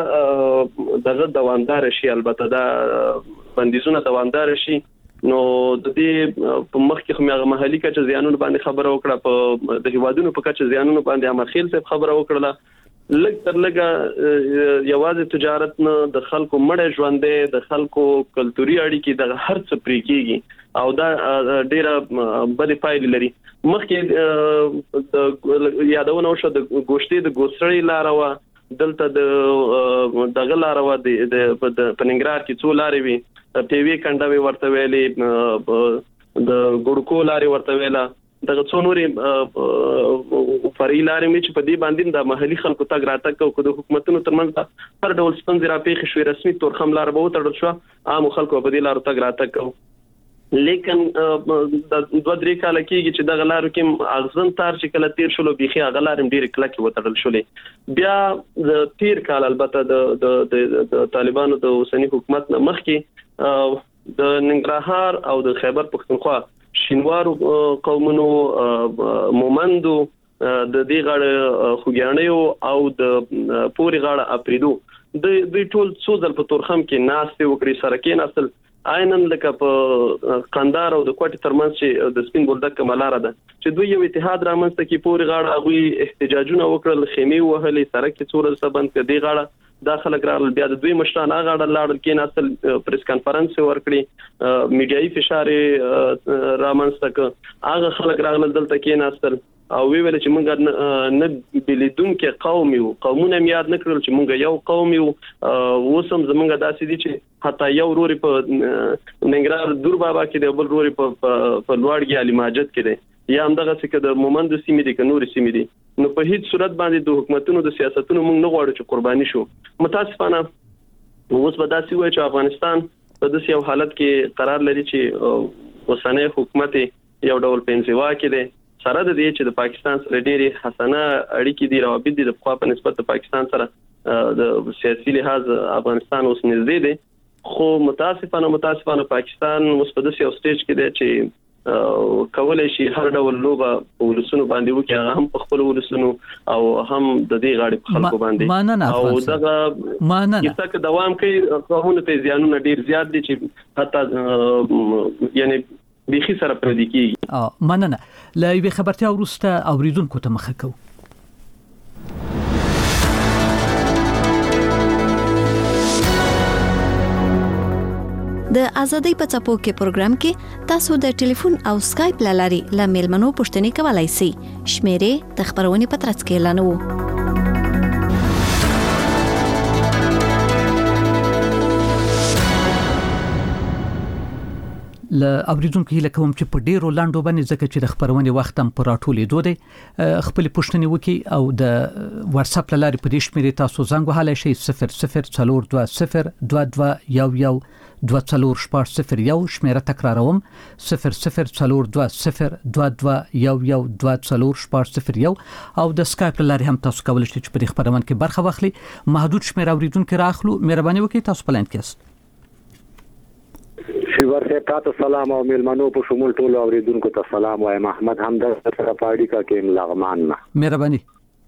د دوامدار شي البته دا بندیزونه دوامدار شي نو د دې په مخ کې خو هغه محلي کچ زیانونو باندې خبره وکړه په د هیوادونو په کچ زیانونو باندې امرخیل صاحب خبره وکړه لږ تر لږه یوازې تجارت نه د خلکو مړ ژوندې د خلکو کلتوري اړیکې د هر څه پرې کېږي او دا ډیره بدې پایلې لري. مخکې د یادونه وشو د ګوشتي د ګوسړې لار وا دلته د دغه لار وا د پننګرار کې څو لارې وي پیوي کنډوي ورته ویلې د ګړکو لارې ورته ویلا دغه څو نوري فرعي لارې مې چې په دې باندې د محلي خلکو تګ راتګ او د حکومتونو ترمنځ هر ډول ستونزې را پیښ شوې رسمي تورخم لار به وتړل شو عام خلکو په دې لارو تګ راتګ کوي. لیکن د 2-3 کال کېږي چې د غلارو کې اغزن تار چې کله تیر شلو بيخي غلارم ډیر کلک وتړل شولې بیا د تیر کال البته د طالبانو د اوسنی حکومت نه مخکې د ننګرهار او د خیبر پختونخوا شینوارو قومونو مومندو د دې غاړه خوګیانیو او د پوري غاړه اپریدو د ټول څوزل په تورخم کې ناس وکړي سره کې نسل عینن لکه په قندار او د کوټي ترمنځ چې د سپین بولدک کمالاره ده چې دوی یو اتحاد رامنځته کې پوري غاړه غوي احتجاجونه وکړل خیمه وهلې سره کې څور سبند کې غاړه داخله کړل بیا د دوی مشران غاړه لاړل کې نسل پریس کانفرنس ورکړي میډیایي فشار رامنځته ک هغه خلک راغلل دلته کې نسل او ویل چې موږ نه بلیدون کې قوم یو قومونه یاد نکړل چې موږ یو قوم یو وسم زمونږ داسې دي چې حتی یو روري په ننګرهار دور بابا کې دی بل روري په لوړګي علي ماجد کې دی یا همدغه څه د مومند سیمې دي ک نور سیمې دي نو په هیڅ صورت باندې د حکومتونو د سیاستونو موږ نه غواړو چې قرباني شو. متاسفانه اوس به داسې وایي چې افغانستان په داسې یو حالت کې قرار لري چې اوسنۍ حکومت یو ډول پنځوا کې دی سره د دې چې د پاکستان سره ډېری حسنه اړیکې دي روابط دي د خوا په نسبت د پاکستان سره د سیاسي لحاظ افغانستان اوس نږدې دی خو متاسفانه پاکستان اوس په داسې یو سټیج کې دی چې کولای شي هر ډول لوبه ولسونو باندې وکړي، هغه هم په خپل ولسونو او هم د دې غاړې په خلکو باندې، او دغه کیسه کې دوام کوي. قومونو ته زیانونه ډیر زیات دي چې حتی یعنی بيخي سره پردي کیږي. مننه. لا یوه خبرتیا وروسته اوریدونکو ته مخه کوو. د ازادۍ په څپو کې پروګرام کې تاسو د ټلیفون او سکایپ لاري ل میلمنو پوښتنې کولای شئ. شمیرې د خبرونې په ترڅ کې اعلانوو. ل اوریدونکو هیله کوم چې په ډیرو لاندو باندې ځکه چې د خبرونې وخت هم پر راټولې دوی خپل پوښتنې وکي او د واتس اپ لاري په دې شمیرې تاسو زنګ وهلای شئ 00420221 2401 شمیره تکراروم 00420221 او د سکایپ لاري هم تاسو کولای شئ چې په خبرونه کې برخه واخلئ. محدود شمیره اوریدونکو راخلو. مهرباني وکړئ تاسو په لاین کې یاست. شیور صاحب تاسو سلام او میلمنو په شمول ټول اوریدونکو ته سلام وایم. احمد همدرد سره پاړی کا کې لغمان نه. مهرباني.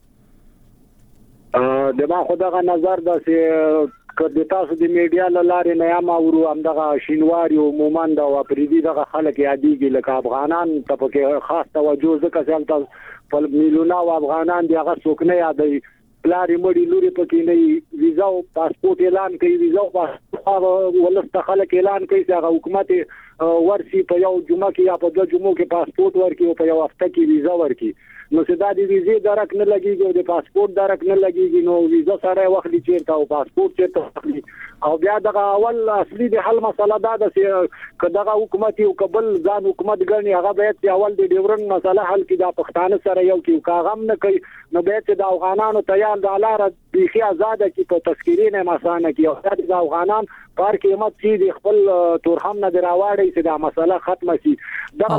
دما خدای نظر د کله تاسو د میډیا لارې نه یم او همدغه شینواری عموما د اپریدي دغه خلک یادېږي لکه افغانان ته په خاص توجه ځکه چې په میلیونه افغانان دی هغه څوک نه یادوي. پلاری مړي لوري پکې نه ویزا او پاسپورت اعلان کوي، ویزا او پاسپورت ولست خلک اعلان کوي چې هغه حکومت ورسي په یو جمعه کې یا په دوه جمعو کې پاسپورت ورکي او په یو هفته کې ویزا ورکي. نو سدا دی ویزه درک نه لګیږي او د پاسپورت درک نه لګیږي. نو ویزا سره وخت چیرته او پاسپورت چیرته اخلي. او بیا دغه اول اصلي د حل مسله دا ده چې کداغه حکومت یو قبل ځان حکومت ګڼي هغه باید اول د ډیورن مسله حل کړي. د پښتانه سره یو کې کاغم نه کوي نو باید د افغانانو تیار د لاره بيخي آزاد کی په تذکری نه مسانه کی او د افغانان پر قیمت چې د خپل تورهم نه دراوړي چې دا مسله ختمه شي. دا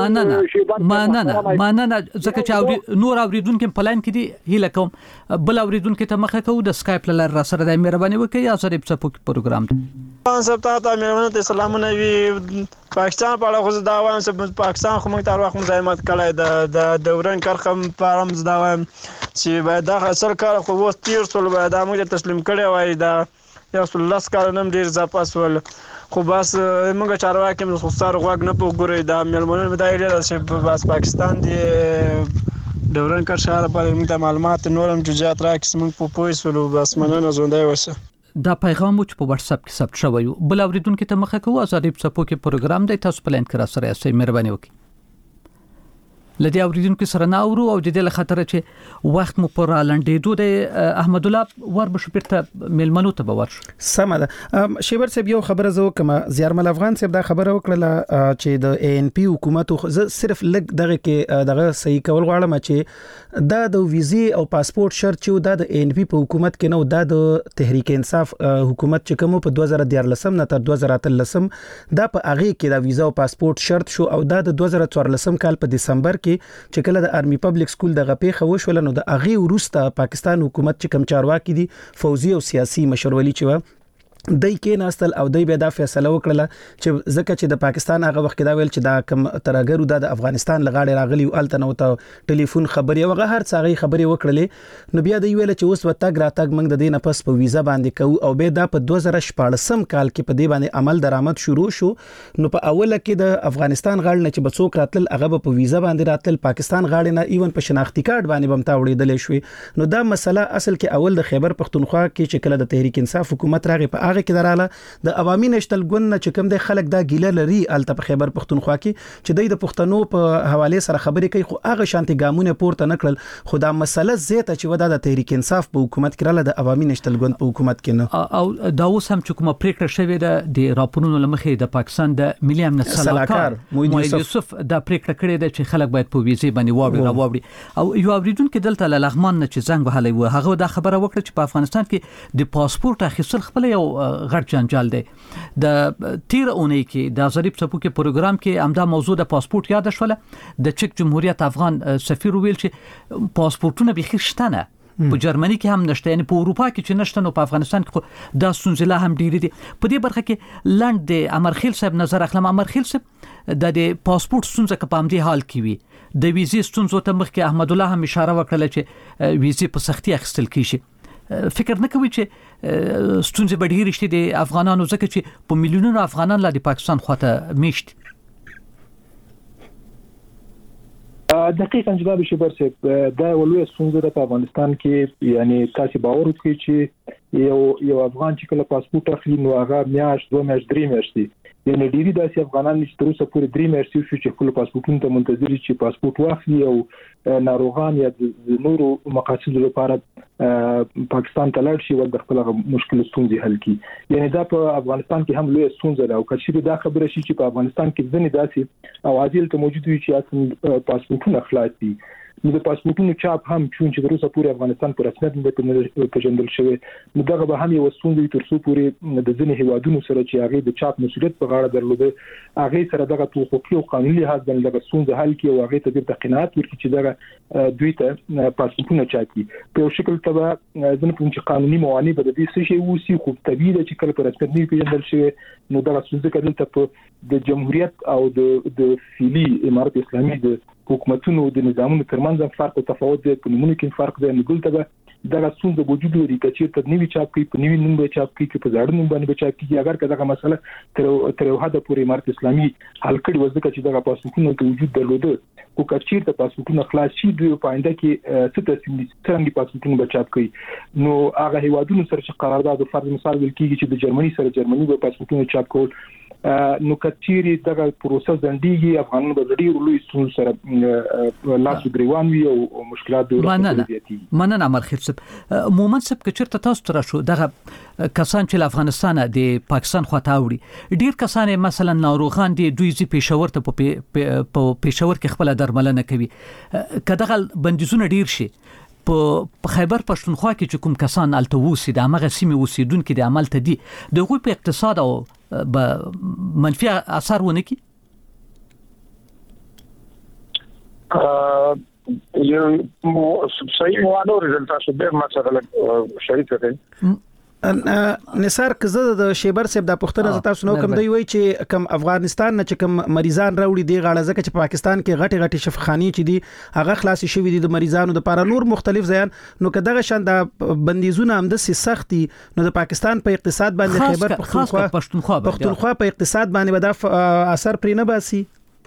ماننه ځکه چې نور اوریدونکو په لاین کې دي هیله کوم بل اوریدونکو ته مخه کوو. د سکایپ لاره را سره د مهرباني وکړئ یا سره په پروګرام ته مېرمنو ته سلامونه وي. پاکستان په اړه خو دا وایم چې پاکستان خو موږ تر وخت مزاحمت کړی د دوران کرخم پارم زدا وایم چې باید دا اصل کار خو وو تیر سول باید موږ تسلیم کړی وای. دا یو څل لاس کار نم ډیر ځپاس ول خو بس موږ چارواکي موږ خسار غوږ نه پوګوري. دا مېرمنو مې دا ایډیا چې بس پاکستان دی دوران کار شاله په موږ معلومات نورم جوجات راکس موږ په پویسولو بس مننه زونده وسه. دا پیغام چې په واتس اپ کې ثبت شوی بل اوریدونکو ته مخه کوو. ازادي په څپو کې پروګرام دی تاسو په لاین کې را سره یاست. مهرباني وکړئ لدی اوریدونکو سره ناورو او د دې خطر چې وخت مو پر لاندېدو د احمد الله ور بشو پرته ملمنو ته باور سم ده. شیبر صاحب یو خبره زو کما زیارمل افغان صاحب دا خبره وکړه چې د ان پی حکومت صرف لګ دغه کې دغه صحیح کول غواړم چې دا د ویزه او پاسپورت شرط چې دا د ان پی په حکومت کې نو دا د تحریک انصاف حکومت چې کوم په 2014 نه تر 2013 دا په هغه کې دا ویزه او پاسپورت شرط شو او دا د 2014 کال په دسمبر چې کله د آرمي پبلک سکول دغه پیښه وشول نو د اغه وروسته پاکستان حکومت چې کم چارواکي دي فوزي او سیاسي مشرولي چې دای کې ناستل او دای به دا فیصله وکړه چې ځکه چې د پاکستان هغه وخت دا ویل چې دا کم ترګرو د افغانستان لغاړي راغلی او الته نو ته ټلیفون خبري او هر څه خبري وکړلې نو بیا دی ویل چې اوس وتاګ راتګ موږ د دینه پس په ویزا باندې کوو او به دا په 2014 کال کې په دې باندې عمل درآمد شروع شو. نو په اوله کې د افغانستان غاړ نه چې بڅوک راتل هغه په ویزا باندې راتل پاکستان غاړ نه ایون په شناختی کارت باندې بمتا وړېدل شوې. نو دا مسله اصل کې اول د خیبر پختونخوا کې چې کله د تحریک انصاف حکومت راغی په هغه کې دراله د عوامي نشتل ګوند چې کوم د خلک دا ګیله لري الته په خیبر پختونخوا کې چې د پښتنو په حواله سره خبرې کوي خو هغه شانتي ګامونه پورته نکړل. خو دا مسله زیاته چې ودا د تحریک انصاف په حکومت کې رااله د عوامي نشتل ګوند په حکومت کې نه او دا اوس هم چې کومه پریکړه شوې ده د راپورونو لمخې د پاکستان د ملي امنیت صلاحکار موید یوسف دا پریکړه کړې ده چې خلک باید په ویزه باندې واوړي او یو اوریدونکو دلته لغمان نه چې زنګ وهلې و هغه دا خبره وکړه چې په افغانستان کې د پاسپورت اخیستل خپل یو غټ جنجال دی. د تیر اونۍ کې د ازادي په کې پروګرام کې امدا موضوع د پاسپورت یاد شوله. د چک جمهوریت افغان سفیر ویل چې پاسپورتونه به خښتنه په جرمني کې هم نشته، یعنی په اروپا کې چې نشته، نو په افغانستان کې دا ستونزې لا هم ډېرې دي. په دې برخه کې لاند د امرخیل صاحب نظر اخلم. امرخیل صاحب د پاسپورت ستونزه که په همدې حال کې وي، د ویزې ستونزو ته مخکې احمد الله هم اشاره وکړه چې ویزې په سختي اخیستل کیږي. فکر نه کوي چې ستونزې به ډېرې شي د افغانانو، ځکه چې په میلیونونو افغانان لا د پاکستان خواته میشت؟ دقیقاً جناب شبر صاحب، دا ولوي ستونزه ده په افغانستان کې. یعنی تاسو باور وکړئ چې یو افغان چې کله پاسپورت اخلي نو هغه میاشت 2 میاشت 3 میاشتې، یعنی ډیری داسې افغانان چې تر اوسه پورې 3 میاشتې شو چې خپل پاسپورتونه ته منتظر دي چې پاسپورت واخلي او ناروغان یا د نورو مقاصدو لپاره پاکستان ته لاړ شي او د خپل مشکل ستونزې حل کړي. یعنی دا په افغانستان کې هم لوی ستونزه ده. او کله دا خبره شي چې په افغانستان کې ځنې داسې او عاجل ته موجود وي چې اصلا پاسپورتونه خلاص دي، نو د پاسپورتونو چاپ هم چې تر اوسه پورې افغانستان پر رسمیت نه پیژندل شوی، نو دغه به هم یو ستونزه تر څو پورې د ځینې هیوادونو سره چې هغه د چاپ مسؤلیت په غاړه درلوده، هغه سره دغه حقوقي او قانوني لحاظ باندې دغه ستونزه حل کړي او هغه ته د قناعت ورکړي چې دغه دوی ته پاسپورتونه چاپ کړي. په یو شکل ته ځنه په چې قانوني موانع به د دې څه شی وسی، خو طبيعي ده چې کله پر رسمیت نه پیژندل شوی، نو دغه ستونزه کله ته د جمهوریت او د فعلی امارت اسلامي د حکومتونو د نظامونو ترمنځ فرق او تفاوت دی، په نمونه کې فرق دی. نو دلته دغه ستونزه وجود لري چې ته نوی چاپ کوي، په نوی نوم به چاپ کوي، په ځاړو نوم باندې چاپ کوي. اگر که دغه مسله تر یو حد پورې امارت اسلامي حل کړي وځي چې دغه پاسپورتونه ته وجود درلوده، او کچیر ته پاسپورتونه خلاص شي دوی په آینده کې څه څنګه پاسپورتونه به چاپ کوي. نو هغه هیوادونو سره چې قرارداد او فرض مثال ویل کیږي چې د جرمني سره جرمني به پاسپورتونه چاپ کول، نو کچیر دغه پروسه ځندېږي، افغانانو به ډېر لوی ستونزې سره لاس ګریوان وي او مشکلات زیاتېږي. مننه امرخیل صاحب. مومن صاحب که چېرته تاسو ته راشو، دغه کسان چې له افغانستانه د پاکستان خواته اوړي، ډېر کسان مثلا ناروغان دي، دوی ځي پېښور ته په پېښور کې خپله درملنه کوي. که دغه بندیزونه ډېر شي، په خیبر پښتونخوا کې چې کوم کسان الته ووسي، د هغه سیمې اوسیدونکي د عمل ته دي، د هغوی په اقتصاد او منفي اثر ونه کړي؟ یو صحیح موانو رزلټات به ما سره شریک کړي. نثار کزه د شیبر صاحب د پښتنه تاسو نو کوم دی وای چې کوم افغانستان نه چې کوم مریضان راوړي دی غاړه ځکه چې پاکستان کې غټي غټي شفاخاني چې دی هغه خلاص شوی دي د مریضانو د لپاره نور مختلف ځایان، نو کداغه شان د بندیزونه هم د سختي نو د پاکستان په اقتصاد باندې خیبر پښتونخوا په اقتصاد باندې ودا اثر پرې نه باسي؟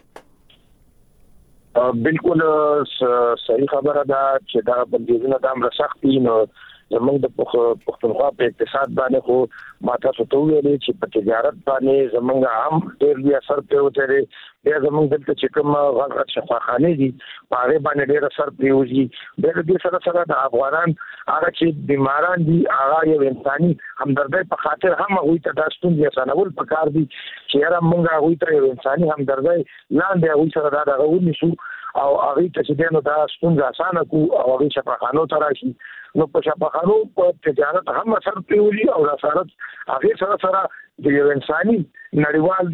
بالکل صحیح خبره ده چې دا بندیزونه د امر سختي نو زمونږ د پښتونخوا په اقتصاد باندې خو ماته څه ویلې چې په تجارت باندې زمونږ عام ډېر لوی اثر پروت دی. بیا زمونږ دلته چې کوم غږ شفاخانه دي په هغه باندې ډېر اثر پروزي. بیا د دې سره د افغانان هغه چې بیماران دي هغه یو انساني همدردۍ په خاطر هم هغوی ته دا ستونزې اسانول پکار دي چې یاره موږ هغوی ته یو انساني همدردۍ لاندې هغوی سره دا دغه ونیسو او هغه ته چې دنو دا ستونزه اسانه کو او هغه شفاخانو ته راشي. نو په شفاخانو په تجارت هم اثر پروزي او رسالت هغه سره د یو انساني نړیوال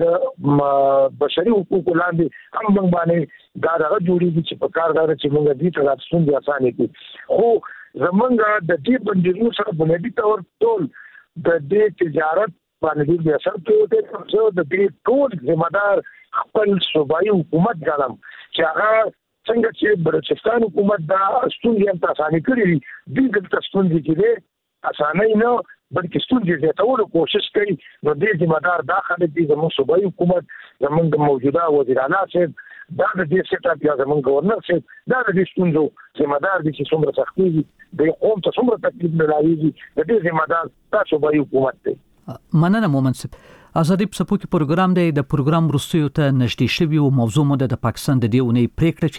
د بشري حقوقو لاندې هم موږ باندې دا دغه جوړیږي چې په کار دا چې موږ دې ته د ستونزې اسانه کړو. خو زمونږ د دې بندیزونو سره بنیادی تور ټول د دې تجارت باندې د اثر پروت دی. د دې ټول ذمہ دار خپل صوبایي حکومت ګڼم چې هغه څنګه چې بلوچستان حکومت دا ستونزې هم اسانه کړې دي، دلته ستونزې کې دي اسانه نه بلکې ستونزې زیاتولو کوشش کوي. نو دې ذمہ دار دا خلک دي، زموږ صوبایي حکومت، زموږ د موجوده وزیر اعلی صاحب، دا د دې سیټاپ یا زموږ گورنر صاحب، دا د دې ستونزو ذمہ دار دي چې څومره سختي د قوم ته څومره تکلیف نه راوړي. د دې ذمہ دار تاسو صوبایي حکومت دی. مننه مومن صاحب. آزادی په سپو کې پروګرام دی، د پروګرام وروستیو ته نږدې شوی او موضوع مو د پاکستان د دې اونۍ پریکړه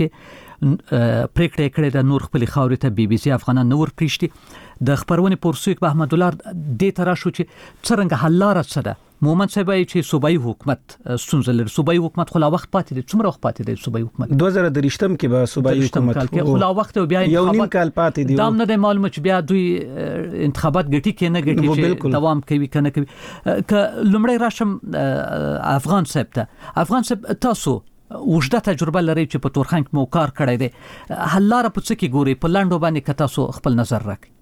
چې پریکړه کړې د نور خپل خاورې ته BBC افغانان نور پریشتي د خبرونه پورسوک به احمد الله د تر شو چې څنګه حل لار څه ده. مومن صاحب چې صوبایي حکومت ستونزه لري، صوبایي حکومت خو لا وخت پاتې دي، څومره وخت پاتې دي صوبایي حکومت؟ 2023 کې به صوبایي حکومت خو لا وخت بیا یو نیم کال پاتې دي. دا نه د معلومه چې بیا دوی انتخابات ګټي کې نه ګټي چې دوام کوي کنه کوي. ک لمړی راشم افغان صاحب ته. افغان صاحب تاسو وجده تجربه لري چې په تورخم کې مو کار کړی دی حل لار په څه کې ګوري په لاندو باندې کتا سو خپل نظر راکړي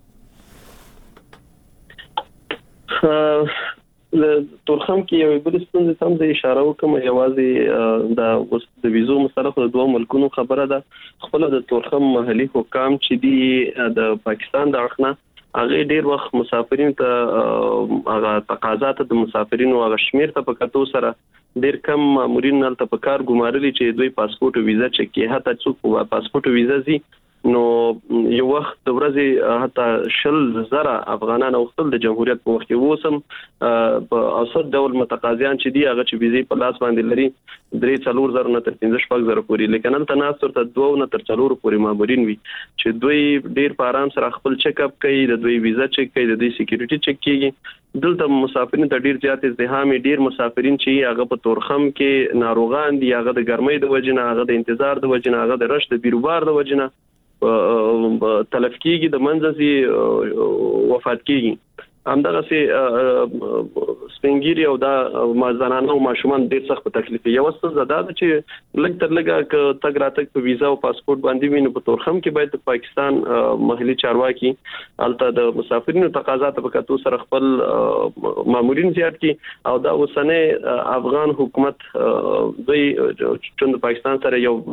تورخم کې یو بل ستونزه هم د اشاره وکم یوازې د ویزو مسله خو د دوه ملکونو خبره ده خپل د تورخم محلي حکام چې دی د پاکستان د اړخنه هغه ډیر وخت مسافرین ته هغه تقاضات د مسافرینو هغه شمیر ته په کتو سره ډیر کم مامورین ته په کار ګمارلي چې دوی پاسپورت او ویزا چک کې حتی څوک پاسپورت او ویزا زی نو یو وخت د ورځې حتی 10,000 افغانان او خپل د جمهوریت په وخت کې وسم په اوسط ډول متقاضیان چې دی هغه چې ویزې په لاس باندې لري 3,000 نه تر 15,000 پورې لیکن تل تناسب ته 2 نه تر 4 پورې مامورین وي چې دوی ډیر په آرام سره خپل چک اپ کوي د دوی ویزا چک کوي د دوی سکیورټي چک کوي دلته مسافرین ته ډیر زیات ازدحام ډیر مسافرین چې هغه په تورخم کې ناروغان دي هغه د ګرمۍ د وجنه هغه د انتظار د وجنه هغه د رش د بیروبار د وجنه تلف کیږي د منځي وفات کیږي همدغه سي سپینګيري او د مازنانه او ماشومان ډېر سخت په تکلیف یو څه زده چې لږ تر لږه ک تګ راتګ په ویزا او پاسپورت باندې ویني په تورخم کې باید د پاکستان محلي چارواکي الته د مسافرینو تقاضا ته په کتو سره خپل مامورین زیات کی او دا اوسنه افغان حکومت دوی چې د پاکستان سره یو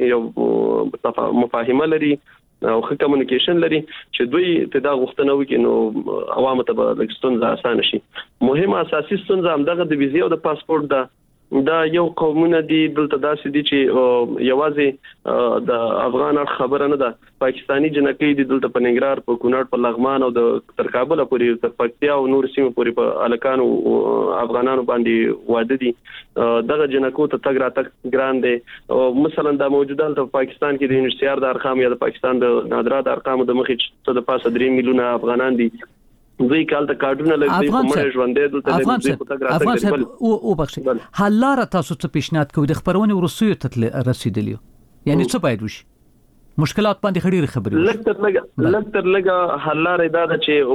مفاهمه لري او کمیونیکیشن لري چې دوی ته دا غوښتنه وکړي نو عوامو ته به لګستون آسان شي مهمه اساسي ستونزه هم دغه د ویزې او د پاسپورت دا یو قومونه دي دلته داسې دي چې یوازې د افغان خبره نه ده پاکستانی جنکې دي دلته په ننګرهار په کونړ په لغمان او د تر کابل پورې تر پکتیا او نور سیمو پورې په الکانو افغانانو باندې واده دي دغه جنکو ته تګ راتګ ګران دي مثلا د موجوده په پاکستان کې د انشتیار د ارقام یا د پاکستان د نادرا د ارقام د مخې د پاسه 3 میلیونه افغانان دي دوی کال ته کارډونه لګي په مړ ژوندې دلته دوی په تګ راتګ او بخښي حل لار تاسو ته پیشنهاد کوي د خبرونه ورسوي ته رسیدلی یعنی څه باید وشي مشکلات باندې خړې خبرې لکتر لګه حل لار دا چې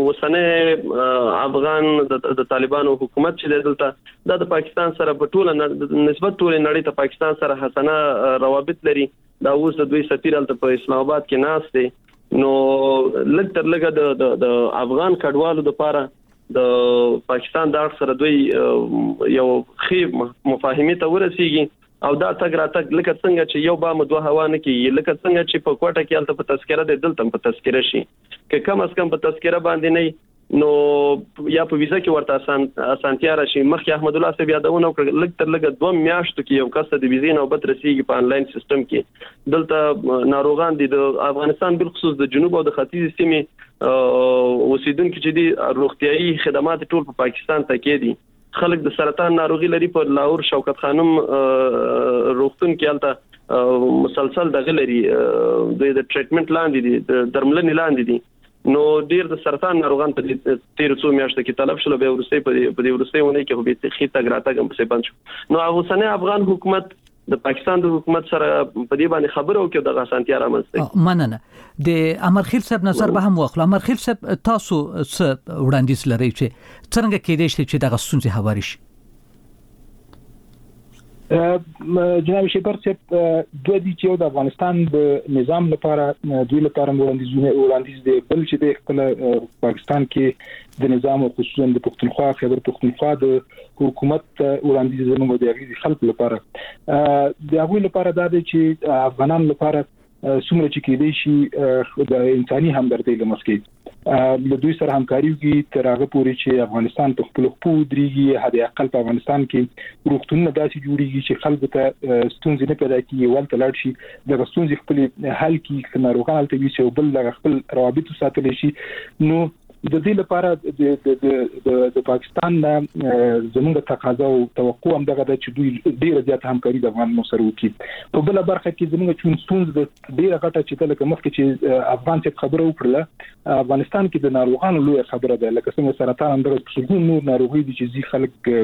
وسنه افغان د طالبانو حکومت چې دلته د پاکستان سره په ټوله نسبت ټوله نړۍ ته پاکستان سره حسنه روابط لري دا اوس د دوی سفیر الته په اسلام آباد کې ناس دي نو لکتر لګه د افغان کډوالو د لپاره د پاکستان د اړخ سره دوی یو خي مفاهمه ته ورسیږي او دا تګ راتګ لکه څنګه چې یو با مدوه هوا نه کې لکه څنګه چې په کوټه کې الته په تذکره د دلته په تذکره شي که کم از کم په تذکره باندې نه نو یا په ویزا کې ورته اسانتیا راشي مخکې احمد الله صاحب یادونه وکړه لږ تر لږه 2 میاشتو کې یو کس د ویزې نوبت رسیدي په انلاین سیستم کې دلته ناروغان دي د افغانستان بل خصوص د جنوب او د ختیځ سیمې اوسیدونکو چې دي روغتيایي خدمات ټول په پاکستان ته کې دي خلک د سرطان ناروغي لري په لاهور شوکت خانم روغتون کې الته مسلسل دغه لري د ټریټمنټ لاندې دي د درملنې لاندې دي نو ډیر د سرطان ناروغان په 13 میاشتو کې طلب شول به ورسته په دې ورسته ونه کې به خېټه ګراته هم څه بند شو نو هغه سنه افغان حکومت د پاکستان د حکومت سره په دې باندې خبرو کې د غسانتیا رامنځته مننه د امرخیل صاحب نظر به هم واخلو امرخیل صاحب تاسو څه وړاندیز لرئ چې څنګه کېدای شي چې د غسونځي هواري شي جناب شیبر صاحب دوه دي چې د افغانستان د نظام لپاره دوی لپاره وړاندیز دي بل چې د خپل پاکستان کې د نظام او خصوصا د پښتونخوا خبر پښتونخوا د حکومت وړاندیز زموږ د هغې خلکو لپاره د هغوی لپاره دا دی چې افغانان لپاره څومره چې کېدای شي د انساني همدردۍ لمسکې له دوی سره همکاري وکړي تر هغه پورې چې افغانستان په خپل خپو درېږي حد اقل په افغانستان کې روغتونونه داسې جوړیږي چې خلکو ته ستونزې نه پیدا کیږي ولته لاړ شي د ستونزې خپل حل کې ناروغان هلته وي چې بل خپل روابط ساتل شي نو د دې لپاره د پاکستان زموږ تقاضا او توقع هم دغه د چې دوی ډیره زیات همکاري د افغان سره وکړي په بل برخه کې زموږ چون ستونزه ډیره غټه چې تلکه مخکې چې افغان څخه خبره وکړه افغانستان کې د ناروغانو لوی خبره ده لکه څنګه سرطان اندر څو نور ناروغي دي چې خلک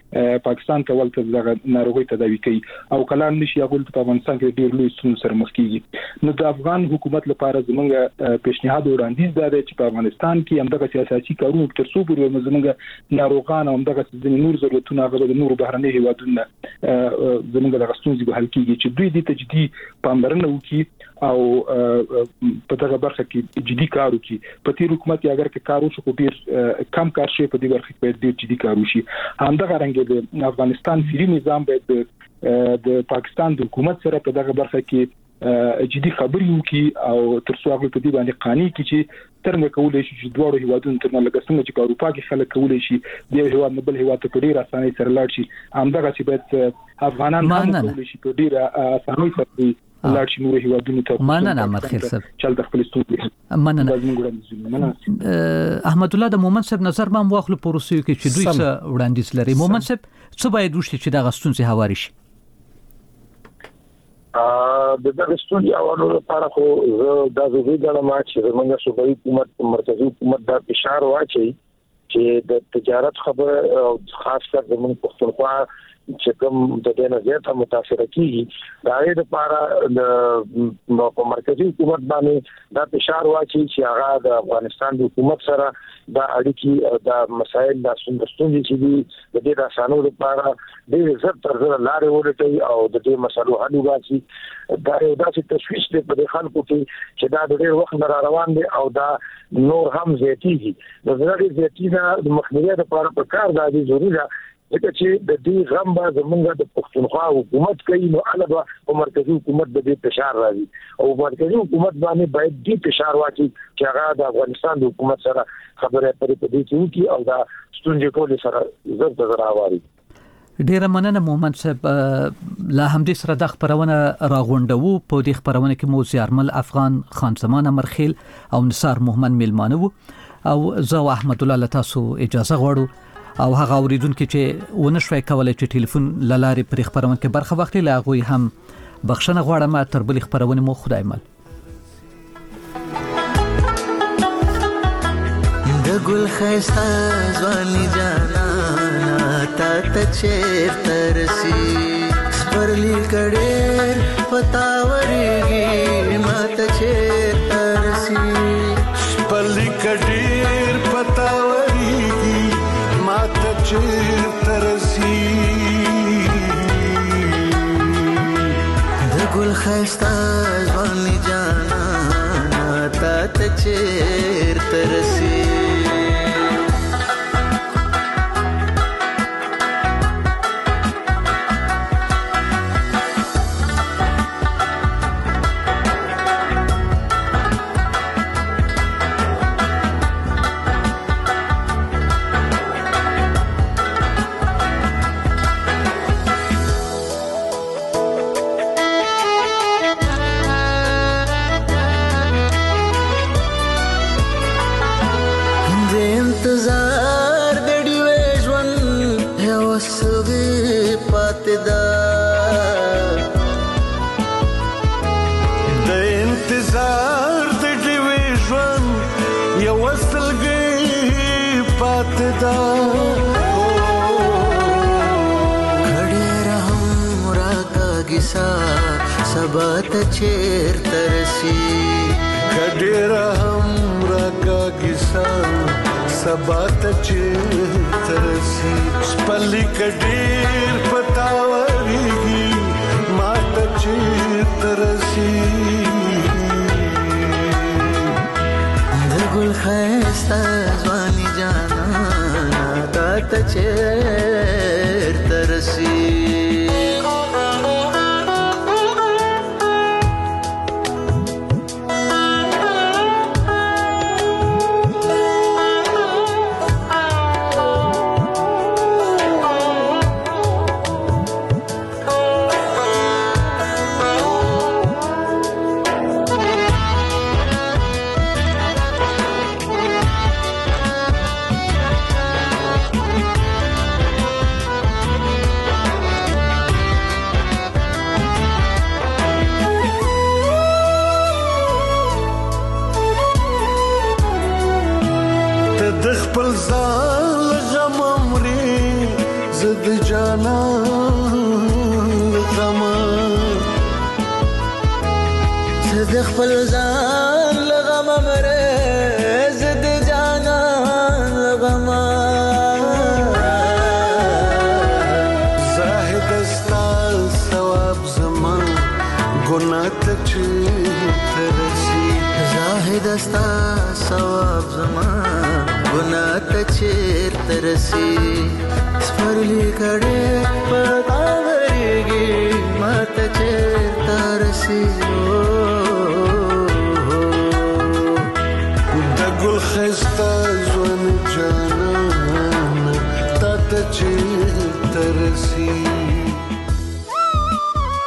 پاکستان ته ولته دغه ناروغي تداوي کوي او کلان نشي هغه په افغانستان کې ډېر لوی ستونزې سره مخ کیږي. نو د افغان حکومت لپاره زمونږ پیشنهاد وړاندیز دا دی چې په افغانستان کې همدغه سیاسي کارونه تر څو پورې زمونږ ناروغان او همدغه ځینې نور ضرورتونه هغه د نور بهرني هیوادونو زمونږ د ستونزې به حل کیږي چې دوی د تجدي پاملرنه وکړي او په دغه برخه کې جدي کار وکړي. په تیر حکومت کې اگر کار وشو ډیر کم کار شي په دې برخه کې باید ډیر جدي کار وشي. همدغه رنګ د افغانستان فری نظام باید د پاکستان د حکومت سره په دغه برخه کې جدي خبرې وکړي او تر څو هغه په دې باندې قانوني کې چې څنګه کولای شي چې دوه هیوادونو ترمنځ لکه څنګه چې اروپا کې خلک کولای شي د هیواد نه بل هیواد ته په ډیر اسانۍ سره لاړ شي همدغه چې باید افغانان هم کولای شي په ډیر اسانۍ سره لاړ شي نور هیوادونو ته. مننه احمد خیر صاحب. چل د خپل ستونزې مننه. احمد الله د مومن صاحب نظر ما واخلو پروسې کې چې دوی څه وړاندیز لري. مومن صاحب څه باید وشي چې د غستونځي هواري شي؟ د دغستونی اوانو لپاره خو د زوی ګڼم چې زمونږ صوبایي حکومت مرکزی حکومت دا فشار واچي چې د تجارت خبره خاص کر زمونږ پښتونخوا چې کوم د دې نه زیاته متاثر کیږي دا یې لپاره د مرکزی حکومت باندې دا فشار واچي چې هغه د افغانستان د حکومت سره دا اړیکې او د مسایل د ستونزې چې دي د دې د اسانو لپاره ډېر زر تر زر لارې ولټي او د دې مسلو حل وکړي. دا یو داسې تشویش دی په دې خلکو کې چې دا د ډېر وخت نه روان دي او دا نور هم زیاتېږي. د دې زیاتینا د مخنیوي لپاره په کار دا دي ضروري ده ځکه چې د دې غم به زمونږ د پښتونخوا حکومت کوي نو علاوه په مرکزی حکومت د دې فشار راځي او مرکزی حکومت باندې باید دې فشار واچي چې هغه د افغانستان د حکومت سره خبرې پرې په دې کې وکړي او دا ستونزې ټول سره زر د زراواري. ډیره مننه مومن صاحب. لا همدې سره د خبرونه راغونډو په دې خبرونه کې مو زیارمل افغان خان زمان مرخیل او نثار محمد میلمانه او زه احمد الله لتاسو اجازه غواړو او هغه اوریدونکو چې ونشوي کولای چې ټلیفون لاره پر خبرونه کې برخه واخلي لاغوي هم بخښنه غواړم. تر بل خبرونه مو خدای مل. د ګل خيستا ځواني جانا تا ته چیرته رسی پرلی کډېر پتاورېږي ما ته چیرته رسی پرلی کډېر پتاورېږي ما ته چیرته رسی د ګل خيستا ځواني جانا تا ته چیرته رسی سبات چیرته رسی کډېر هم راکاږي سبات چیرته رسی پلي کډېر پتاورېږي ما ته چیرته رسی د ګل خيستا ځواني جانا تا ته چیرته رسی خپل ځان لغم مره زد جانان لغم زاهد استا ثواب زمان ګناه ته ترسي زاهد استا ثواب زمان ګناه ته ترسي سپرلی کړه پتا